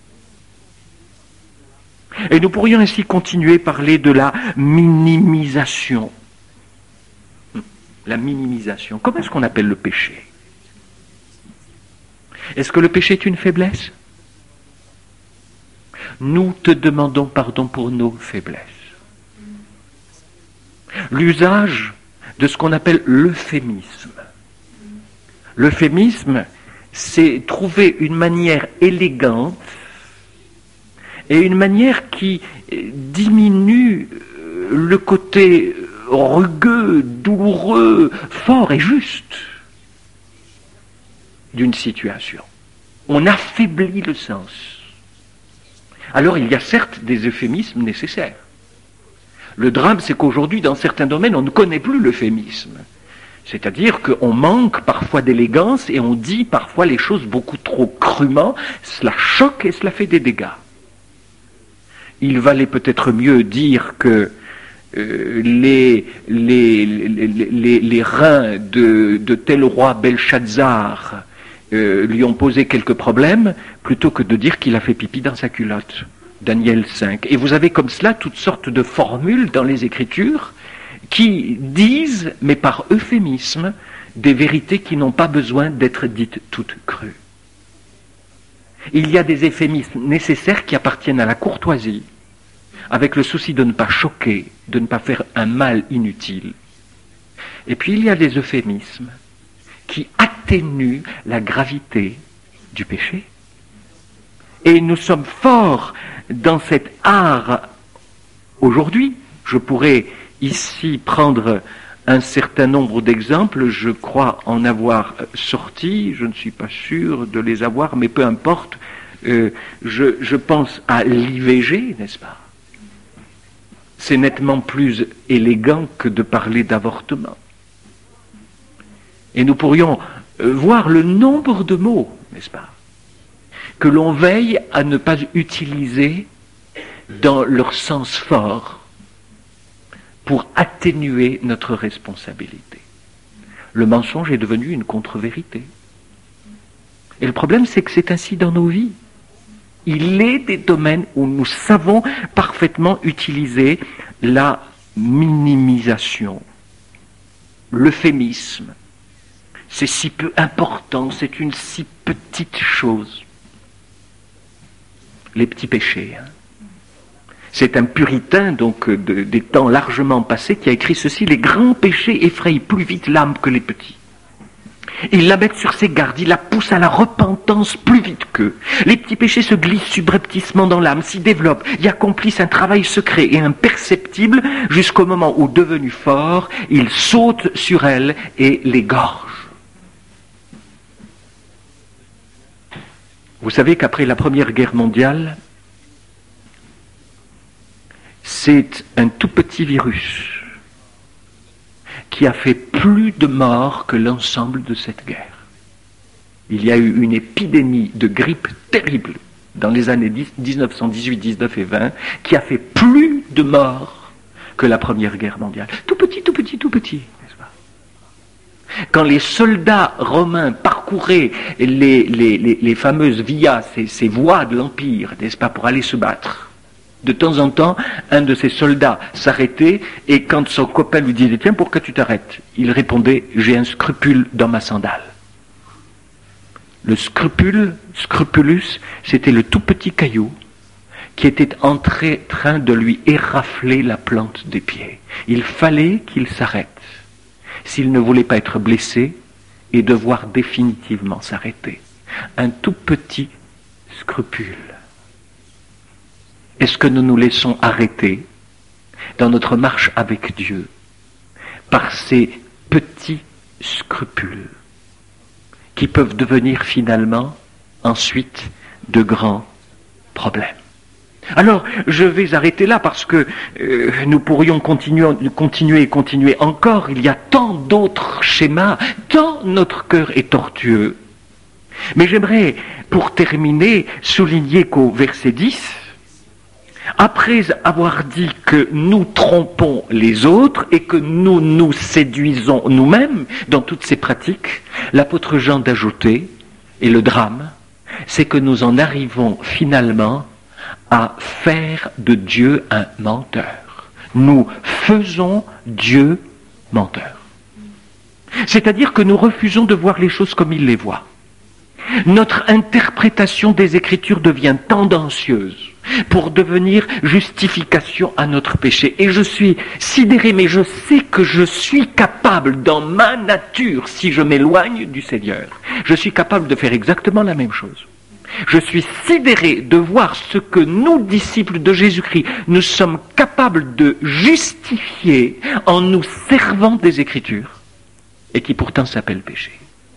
Et nous pourrions ainsi continuer à parler de la minimisation. La minimisation. Comment est-ce qu'on appelle le péché? Est-ce que le péché est une faiblesse? Nous te demandons pardon pour nos faiblesses. L'usage de ce qu'on appelle l'euphémisme. L'euphémisme, c'est trouver une manière élégante et une manière qui diminue le côté rugueux, douloureux, fort et juste d'une situation. On affaiblit le sens. Alors il y a certes des euphémismes nécessaires. Le drame, c'est qu'aujourd'hui, dans certains domaines, on ne connaît plus l'euphémisme. C'est-à-dire qu'on manque parfois d'élégance et on dit parfois les choses beaucoup trop crûment, cela choque et cela fait des dégâts. Il valait peut-être mieux dire que euh, les, les, les, les, les reins de, de tel roi Belshazzar Euh, lui ont posé quelques problèmes, plutôt que de dire qu'il a fait pipi dans sa culotte. Daniel cinq. Et vous avez comme cela toutes sortes de formules dans les Écritures qui disent, mais par euphémisme, des vérités qui n'ont pas besoin d'être dites toutes crues. Il y a des euphémismes nécessaires qui appartiennent à la courtoisie, avec le souci de ne pas choquer, de ne pas faire un mal inutile. Et puis il y a des euphémismes qui atténue la gravité du péché. Et nous sommes forts dans cet art aujourd'hui. Je pourrais ici prendre un certain nombre d'exemples, je crois en avoir sorti, je ne suis pas sûr de les avoir, mais peu importe, euh, je, je pense à l'I V G, n'est-ce pas? C'est nettement plus élégant que de parler d'avortement. Et nous pourrions voir le nombre de mots, n'est-ce pas, que l'on veille à ne pas utiliser dans leur sens fort pour atténuer notre responsabilité. Le mensonge est devenu une contre-vérité. Et le problème, c'est que c'est ainsi dans nos vies. Il est des domaines où nous savons parfaitement utiliser la minimisation, l'euphémisme. C'est si peu important, c'est une si petite chose. Les petits péchés. Hein. C'est un puritain, donc, de, des temps largement passés, qui a écrit ceci: les grands péchés effrayent plus vite l'âme que les petits. Il la met sur ses gardes, il la pousse à la repentance plus vite qu'eux. Les petits péchés se glissent subrepticement dans l'âme, s'y développent, y accomplissent un travail secret et imperceptible, jusqu'au moment où, devenus forts, ils sautent sur elle et l'égorgent. Vous savez qu'après la Première Guerre mondiale, c'est un tout petit virus qui a fait plus de morts que l'ensemble de cette guerre. Il y a eu une épidémie de grippe terrible dans les années dix-neuf cent dix-huit, dix-neuf et vingt, qui a fait plus de morts que la Première Guerre mondiale. Tout petit, tout petit, tout petit, n'est-ce pas? Quand les soldats romains parcouraient les, les, les, les fameuses vias, ces, ces voies de l'Empire, n'est-ce pas, pour aller se battre, de temps en temps, un de ces soldats s'arrêtait, et quand son copain lui disait « Tiens, pourquoi tu t'arrêtes ?» il répondait « J'ai un scrupule dans ma sandale ». Le scrupule, scrupulus, c'était le tout petit caillou qui était en train de lui érafler la plante des pieds. Il fallait qu'il s'arrête s'il ne voulait pas être blessé et devoir définitivement s'arrêter. Un tout petit scrupule. Est-ce que nous nous laissons arrêter dans notre marche avec Dieu par ces petits scrupules qui peuvent devenir finalement ensuite de grands problèmes? Alors, je vais arrêter là parce que euh, nous pourrions continuer, continuer et continuer encore. Il y a tant d'autres schémas, tant notre cœur est tortueux. Mais j'aimerais, pour terminer, souligner qu'au verset dix, après avoir dit que nous trompons les autres et que nous nous séduisons nous-mêmes dans toutes ces pratiques, l'apôtre Jean d'ajouter, et le drame, c'est que nous en arrivons finalement à faire de Dieu un menteur. Nous faisons Dieu menteur. C'est-à-dire que nous refusons de voir les choses comme il les voit. Notre interprétation des Écritures devient tendancieuse pour devenir justification à notre péché. Et je suis sidéré, mais je sais que je suis capable, dans ma nature, si je m'éloigne du Seigneur, je suis capable de faire exactement la même chose. Je suis sidéré de voir ce que nous, disciples de Jésus-Christ, nous sommes capables de justifier en nous servant des Écritures, et qui pourtant s'appellent péché.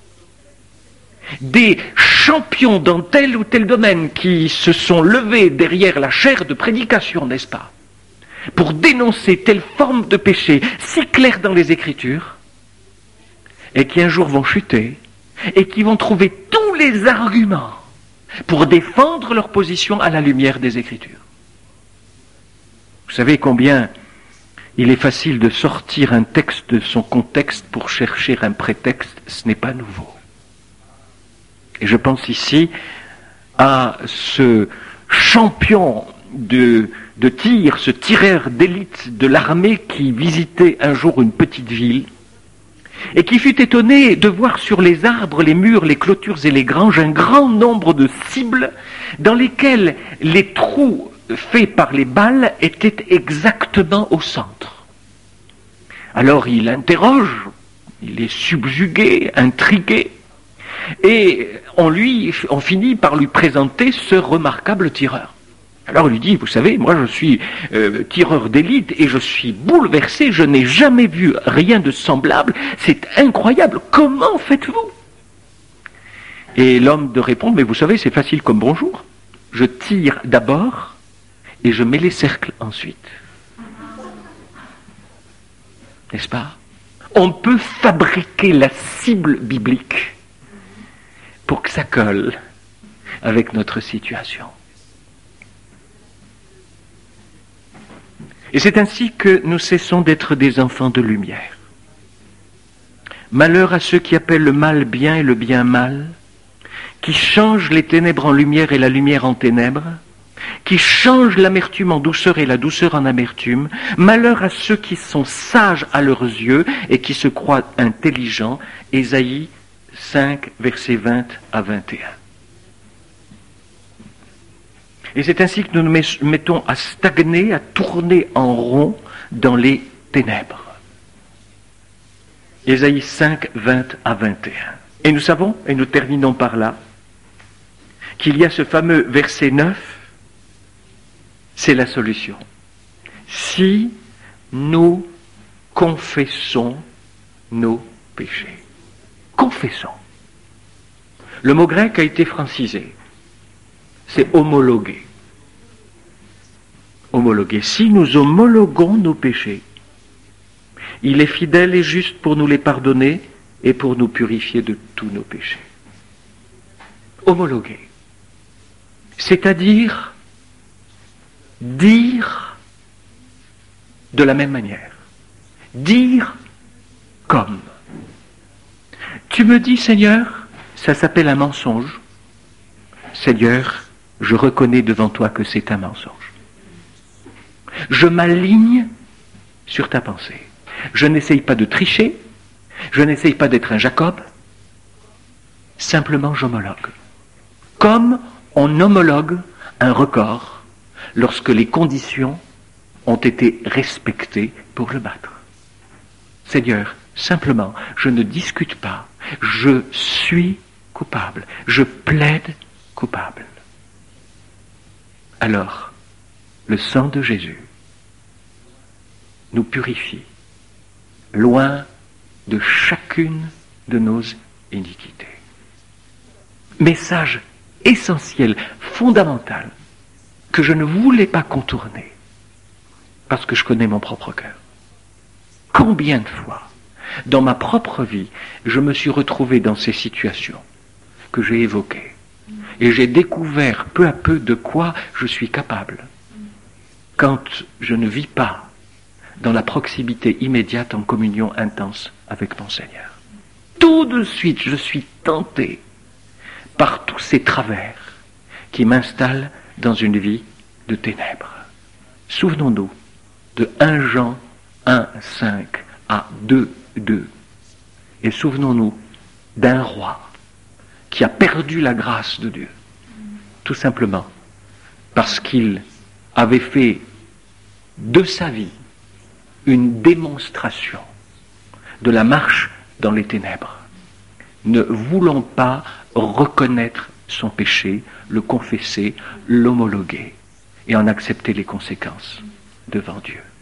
Des champions dans tel ou tel domaine qui se sont levés derrière la chaire de prédication, n'est-ce pas, pour dénoncer telle forme de péché si claire dans les Écritures, et qui un jour vont chuter, et qui vont trouver tous les arguments pour défendre leur position à la lumière des Écritures. Vous savez combien il est facile de sortir un texte de son contexte pour chercher un prétexte, ce n'est pas nouveau. Et je pense ici à ce champion de, de tir, ce tireur d'élite de l'armée qui visitait un jour une petite ville et qui fut étonné de voir sur les arbres, les murs, les clôtures et les granges un grand nombre de cibles dans lesquelles les trous faits par les balles étaient exactement au centre. Alors il interroge, il est subjugué, intrigué, et on lui, on finit par lui présenter ce remarquable tireur. Alors il lui dit, vous savez, moi je suis euh, tireur d'élite et je suis bouleversé, je n'ai jamais vu rien de semblable, c'est incroyable, comment faites-vous? Et l'homme de répondre, mais vous savez, c'est facile comme bonjour, je tire d'abord et je mets les cercles ensuite. N'est-ce pas? On peut fabriquer la cible biblique pour que ça colle. avec notre situation. Et c'est ainsi que nous cessons d'être des enfants de lumière. Malheur à ceux qui appellent le mal bien et le bien mal, qui changent les ténèbres en lumière et la lumière en ténèbres, qui changent l'amertume en douceur et la douceur en amertume. Malheur à ceux qui sont sages à leurs yeux et qui se croient intelligents. Ésaïe cinq, versets vingt à vingt et un. Et c'est ainsi que nous nous mettons à stagner, à tourner en rond dans les ténèbres. Ésaïe cinq, vingt à vingt et un. Et nous savons, et nous terminons par là, qu'il y a ce fameux verset neuf, c'est la solution. Si nous confessons nos péchés. Confessons. Le mot grec a été francisé. C'est homologuer. Homologuer. Si nous homologuons nos péchés, il est fidèle et juste pour nous les pardonner et pour nous purifier de tous nos péchés. Homologuer. C'est-à-dire dire de la même manière. Dire comme. Tu me dis, Seigneur, ça s'appelle un mensonge. Seigneur, je reconnais devant toi que c'est un mensonge. Je m'aligne sur ta pensée. Je n'essaye pas de tricher. Je n'essaye pas d'être un Jacob. Simplement, j'homologue. Comme on homologue un record lorsque les conditions ont été respectées pour le battre. Seigneur, simplement, je ne discute pas. Je suis coupable. Je plaide coupable. Alors, le sang de Jésus nous purifie, loin de chacune de nos iniquités. Message essentiel, fondamental, que je ne voulais pas contourner, parce que je connais mon propre cœur. Combien de fois, dans ma propre vie, je me suis retrouvé dans ces situations que j'ai évoquées, et j'ai découvert peu à peu de quoi je suis capable, quand je ne vis pas dans la proximité immédiate en communion intense avec mon Seigneur. Tout de suite, je suis tenté par tous ces travers qui m'installent dans une vie de ténèbres. Souvenons-nous de premier Jean un, cinq à deux, deux. Et souvenons-nous d'un roi qui a perdu la grâce de Dieu, tout simplement parce qu'il avait fait de sa vie une démonstration de la marche dans les ténèbres, ne voulant pas reconnaître son péché, le confesser, l'homologuer et en accepter les conséquences devant Dieu.